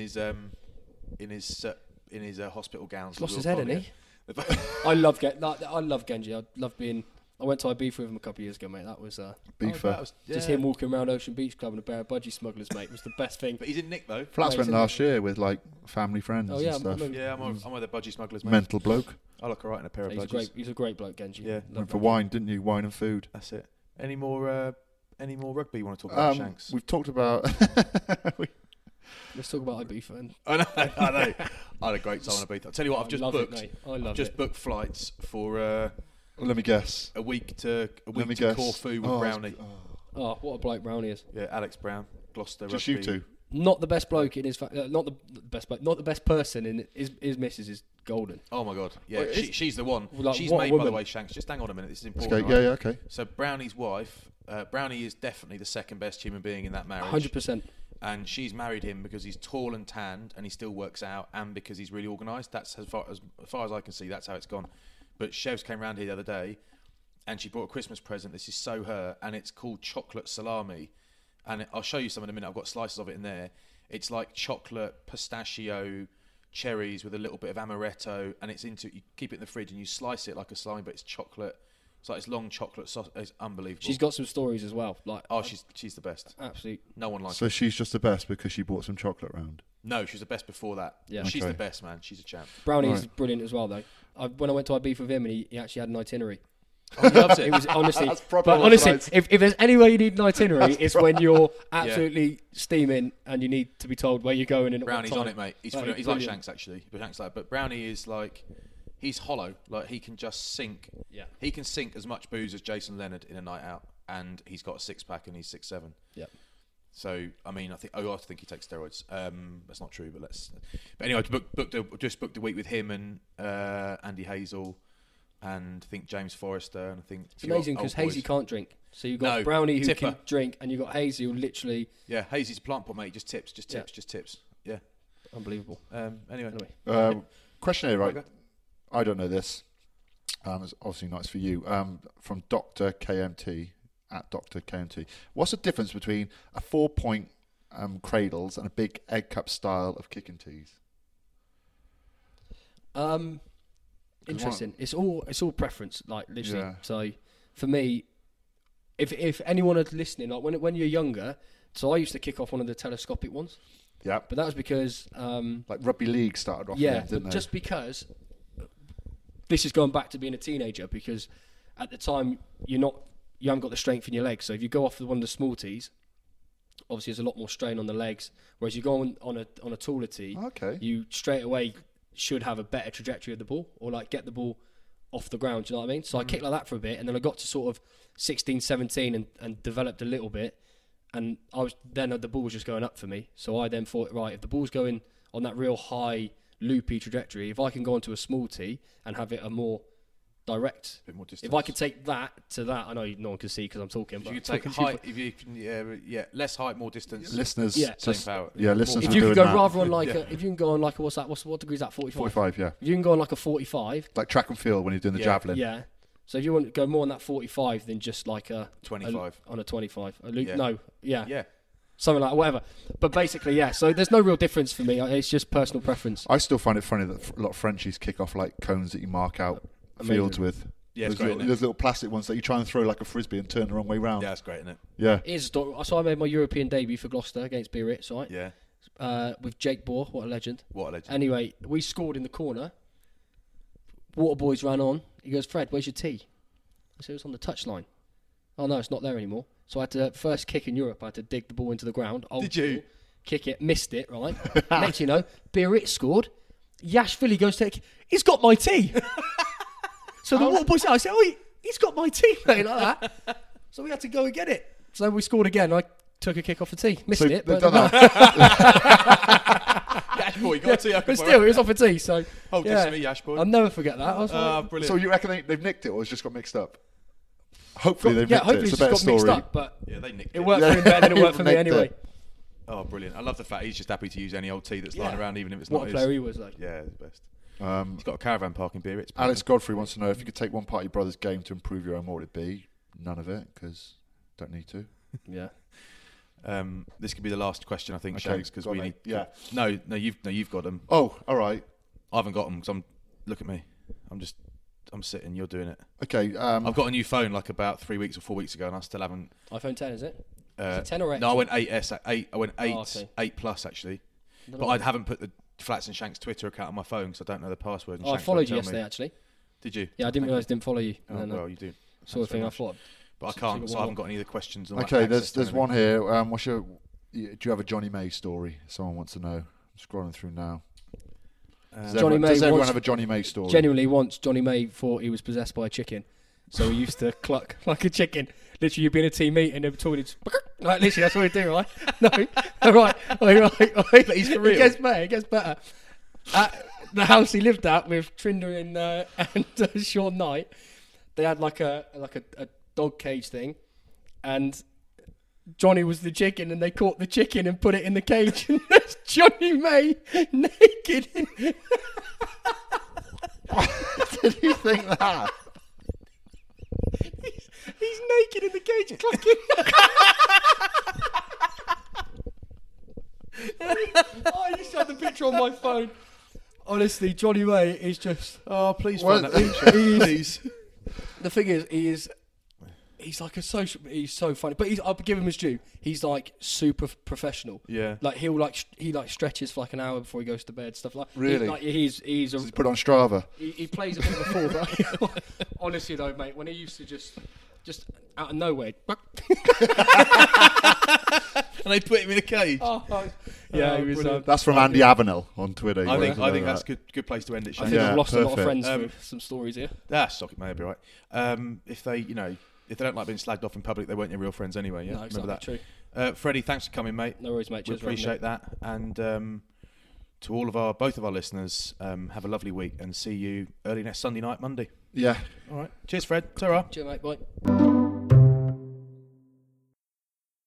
his hospital gowns? He's lost his head, hasn't he? I love Genji. I went to Ibiza with him a couple of years ago, mate. That was just him walking around Ocean Beach Club and a pair of budgie smugglers, mate. It was the best thing. But he's in Nick though. Flats went last year with like family friends and stuff. I'm with the budgie smugglers, mate. Mental bloke. I look alright in a pair of budgies. He's a great bloke, Genji. Yeah. Went for wine, didn't you? Wine and food. That's it. Any more rugby you want to talk about, Shanks? We've talked about. Let's talk about Ibiza. I know. I had a great time on Ibiza. I'll tell you what, I've just booked flights for. Let me guess. A week to Corfu with Brownie. Oh, what a bloke Brownie is. Yeah, Alex Brown, Gloucester. Just rugby. you two. Not the best bloke in his not the best bloke, not the best person in his missus is golden. Oh my God, yeah, she's the one. Like, she's made, by the way, Shanks. Just hang on a minute, this is important. Okay, okay. So Brownie's wife, Brownie is definitely the second best human being in that marriage. 100%. And she's married him because he's tall and tanned, and he still works out, and because he's really organised. That's as far as I can see. That's how it's gone. But Chevs came round here the other day, and she brought a Christmas present. This is so her, and it's called chocolate salami. And I'll show you some in a minute. I've got slices of it in there. It's like chocolate, pistachio, cherries with a little bit of amaretto, and you keep it in the fridge and you slice it like a salami, but it's chocolate. It's like this long chocolate sauce. It's unbelievable. She's got some stories as well. She's the best. Absolutely. No one likes her. her. So she's just the best because she bought some chocolate round? No, she was the best before that. Yeah. Okay. She's the best, man. She's a champ. Brownie's brilliant as well, though. When I went to Ibiza with him, and he actually had an itinerary. Oh, he loves it. It was honestly, if there's any way you need an itinerary, it's when you're absolutely steaming and you need to be told where you're going. And Brownie's on it, mate. He's like Shanks, actually. But Brownie is like, he's hollow. Like, he can just sink. Yeah. He can sink as much booze as Jason Leonard in a night out, and he's got a 6-pack and he's 6'7". Yeah. So I mean, I think he takes steroids. That's not true, but anyway, just booked a week with him and Andy Hazel. And I think James Forrester, and I think it's amazing because Hazy can't drink. So you've got Brownie who can drink, and you've got Hazy who literally. Yeah, Hazy's a plant pot, mate. Just tips. Yeah. Unbelievable. Anyway. Question here, right? Okay. I don't know this. It's obviously nice for you. From Dr. KMT, at Dr. KMT. What's the difference between a 4-point cradles and a big egg cup style of kicking tees? Interesting. It's all preference, like literally. Yeah. So for me, if anyone is listening, like when you're younger, so I used to kick off one of the telescopic ones. Yeah. But that was because Like rugby league started off with them, didn't they? just because this is going back to being a teenager, because at the time you haven't got the strength in your legs. So if you go off with one of the small tees, obviously there's a lot more strain on the legs. Whereas you go on a taller tee, Okay. you straight away should have a better trajectory of the ball, or like get the ball off the ground. Do you know what I mean? So I kicked like that for a bit, and then I got to sort of 16, 17 and developed a little bit. And the ball was just going up for me. So I then thought, right, if the ball's going on that real high, loopy trajectory, if I can go onto a small tee and have it a more direct, Bit more distance. if I could take that to that, I know no one can see because I'm talking. If But you could take height, if you can, less height, more distance. Listeners, Yeah. Same power. listeners if are you doing could go that. rather on like if you can go on like what degree is that? 45. 45, yeah. If you can go on like a 45, Like track and field when you're doing the javelin. yeah. So if you want to go more on that 45 than just like a 25. on a 25, Yeah. no, Yeah. something like whatever. But basically, yeah. So there's no real difference for me. It's just personal preference. I still find it funny that a lot of Frenchies kick off like cones that you mark out Amazing. fields with. Yeah, it's those great, little, isn't it? those little plastic ones that you try and throw like a frisbee and turn the wrong way round. Yeah, that's great, isn't it? Yeah. Here's a story. So I made my European debut for Gloucester against Biarritz, right? Yeah. With Jake Bohr, what a legend. What a legend. Anyway, we scored in the corner. Waterboys ran on. He goes, Fred, where's your tee? I said, it's on the touchline. Oh, no, it's not there anymore. So I had to, first kick in Europe, I had to dig the ball into the ground. Did you? School, kick it, missed it, right? Next you know, Biarritz scored. Yash Philly goes to he's got my tee. So the Waterboys said, I said, oh, he's got my tee, mate, like that. So we had to go and get it. So we scored again. I took a kick off the tee. Missed So it. they've But, done that. Yash boy, got to but still, it was off a tee. So Oh, yeah. just me, Yash boy. I'll never forget that. I was like, Brilliant. So you reckon they've nicked it or it's just got mixed up? Hopefully they've yeah, nicked hopefully it. it's It's a just better got story. mixed up, but Yeah, they nicked it it. worked for him better than it worked for me Nicked it. anyway. Oh, brilliant. I love the fact he's just happy to use any old tee that's lying Yeah. around, even if it's What not a his. player he was, like. Yeah, the best. Um, He's got a caravan park in Biarritz. Alex Godfrey wants to know if you could take one part of your brother's game to improve your own, what would it be? None of it, because don't need to. Yeah. This could be the last question, I think, Okay, Shanks, because go on, we mate. need. Yeah. No, you've got them. Oh, all right. I haven't got them because look at me. I'm sitting. You're doing it. Okay. I've got a new phone like about 3 weeks or 4 weeks ago, and I still haven't. iPhone 10, is it? Uh, Is it 10 or 8? No, I went 8S. 8. I went 8. Oh, okay. 8 plus actually. don't But know. I haven't put the Flats and Shanks Twitter account on my phone because I don't know the password. And Oh, I Shanks followed won't you tell yesterday, me. actually. Did you? Yeah, I didn't Thank realise I didn't follow you. Oh, And then, well, you do. sort of thing. I much. thought. But I So can't, you so got I haven't one. got any of the questions. On Okay, access to there's anything. one here. Do you have a Johnny May story? Someone wants to know. I'm scrolling through now. Johnny May does everyone wants- have a Johnny May story? Genuinely, once Johnny May thought he was possessed by a chicken, so he used to cluck like a chicken. Literally, you'd be in a team meeting and talking, like literally, that's what he'd do, right? No, right. But he's for real. It gets better. At the house he lived at with Trinder and Sean Knight, they had like a dog cage thing, and Johnny was the chicken, and they caught the chicken and put it in the cage, and there's Johnny May naked. Did you think that? He's naked in the cage, clucking. I used to have the picture on my phone. Honestly, Johnny May is just. Oh, please Well, find that picture. Please. The thing is, he's like a social. He's so funny, but I'll give him his due. He's like super professional. Yeah. Like he stretches for like an hour before he goes to bed, stuff like. Really? He's a. Just put it on Strava. He plays a bit of a fool, but honestly though, mate, when he used to just out of nowhere. And they put him in a cage. Yeah, he was. brilliant. That's from Andy Avenel on Twitter. I think You know that's that. a good place to end it, I Shanks. think Yeah, I've lost a lot of perfect. friends through some stories here. That's socket may be right. If they don't like being slagged off in public, they weren't your real friends anyway. Yeah, No, exactly, remember true. that. Freddie, thanks for coming, mate. No worries, mate. We Cheers for having me. appreciate that. And to both of our listeners, have a lovely week and see you early next Sunday night, Monday. Yeah. All right. Cheers, Fred. Ta-ra. Cheers, mate. Bye.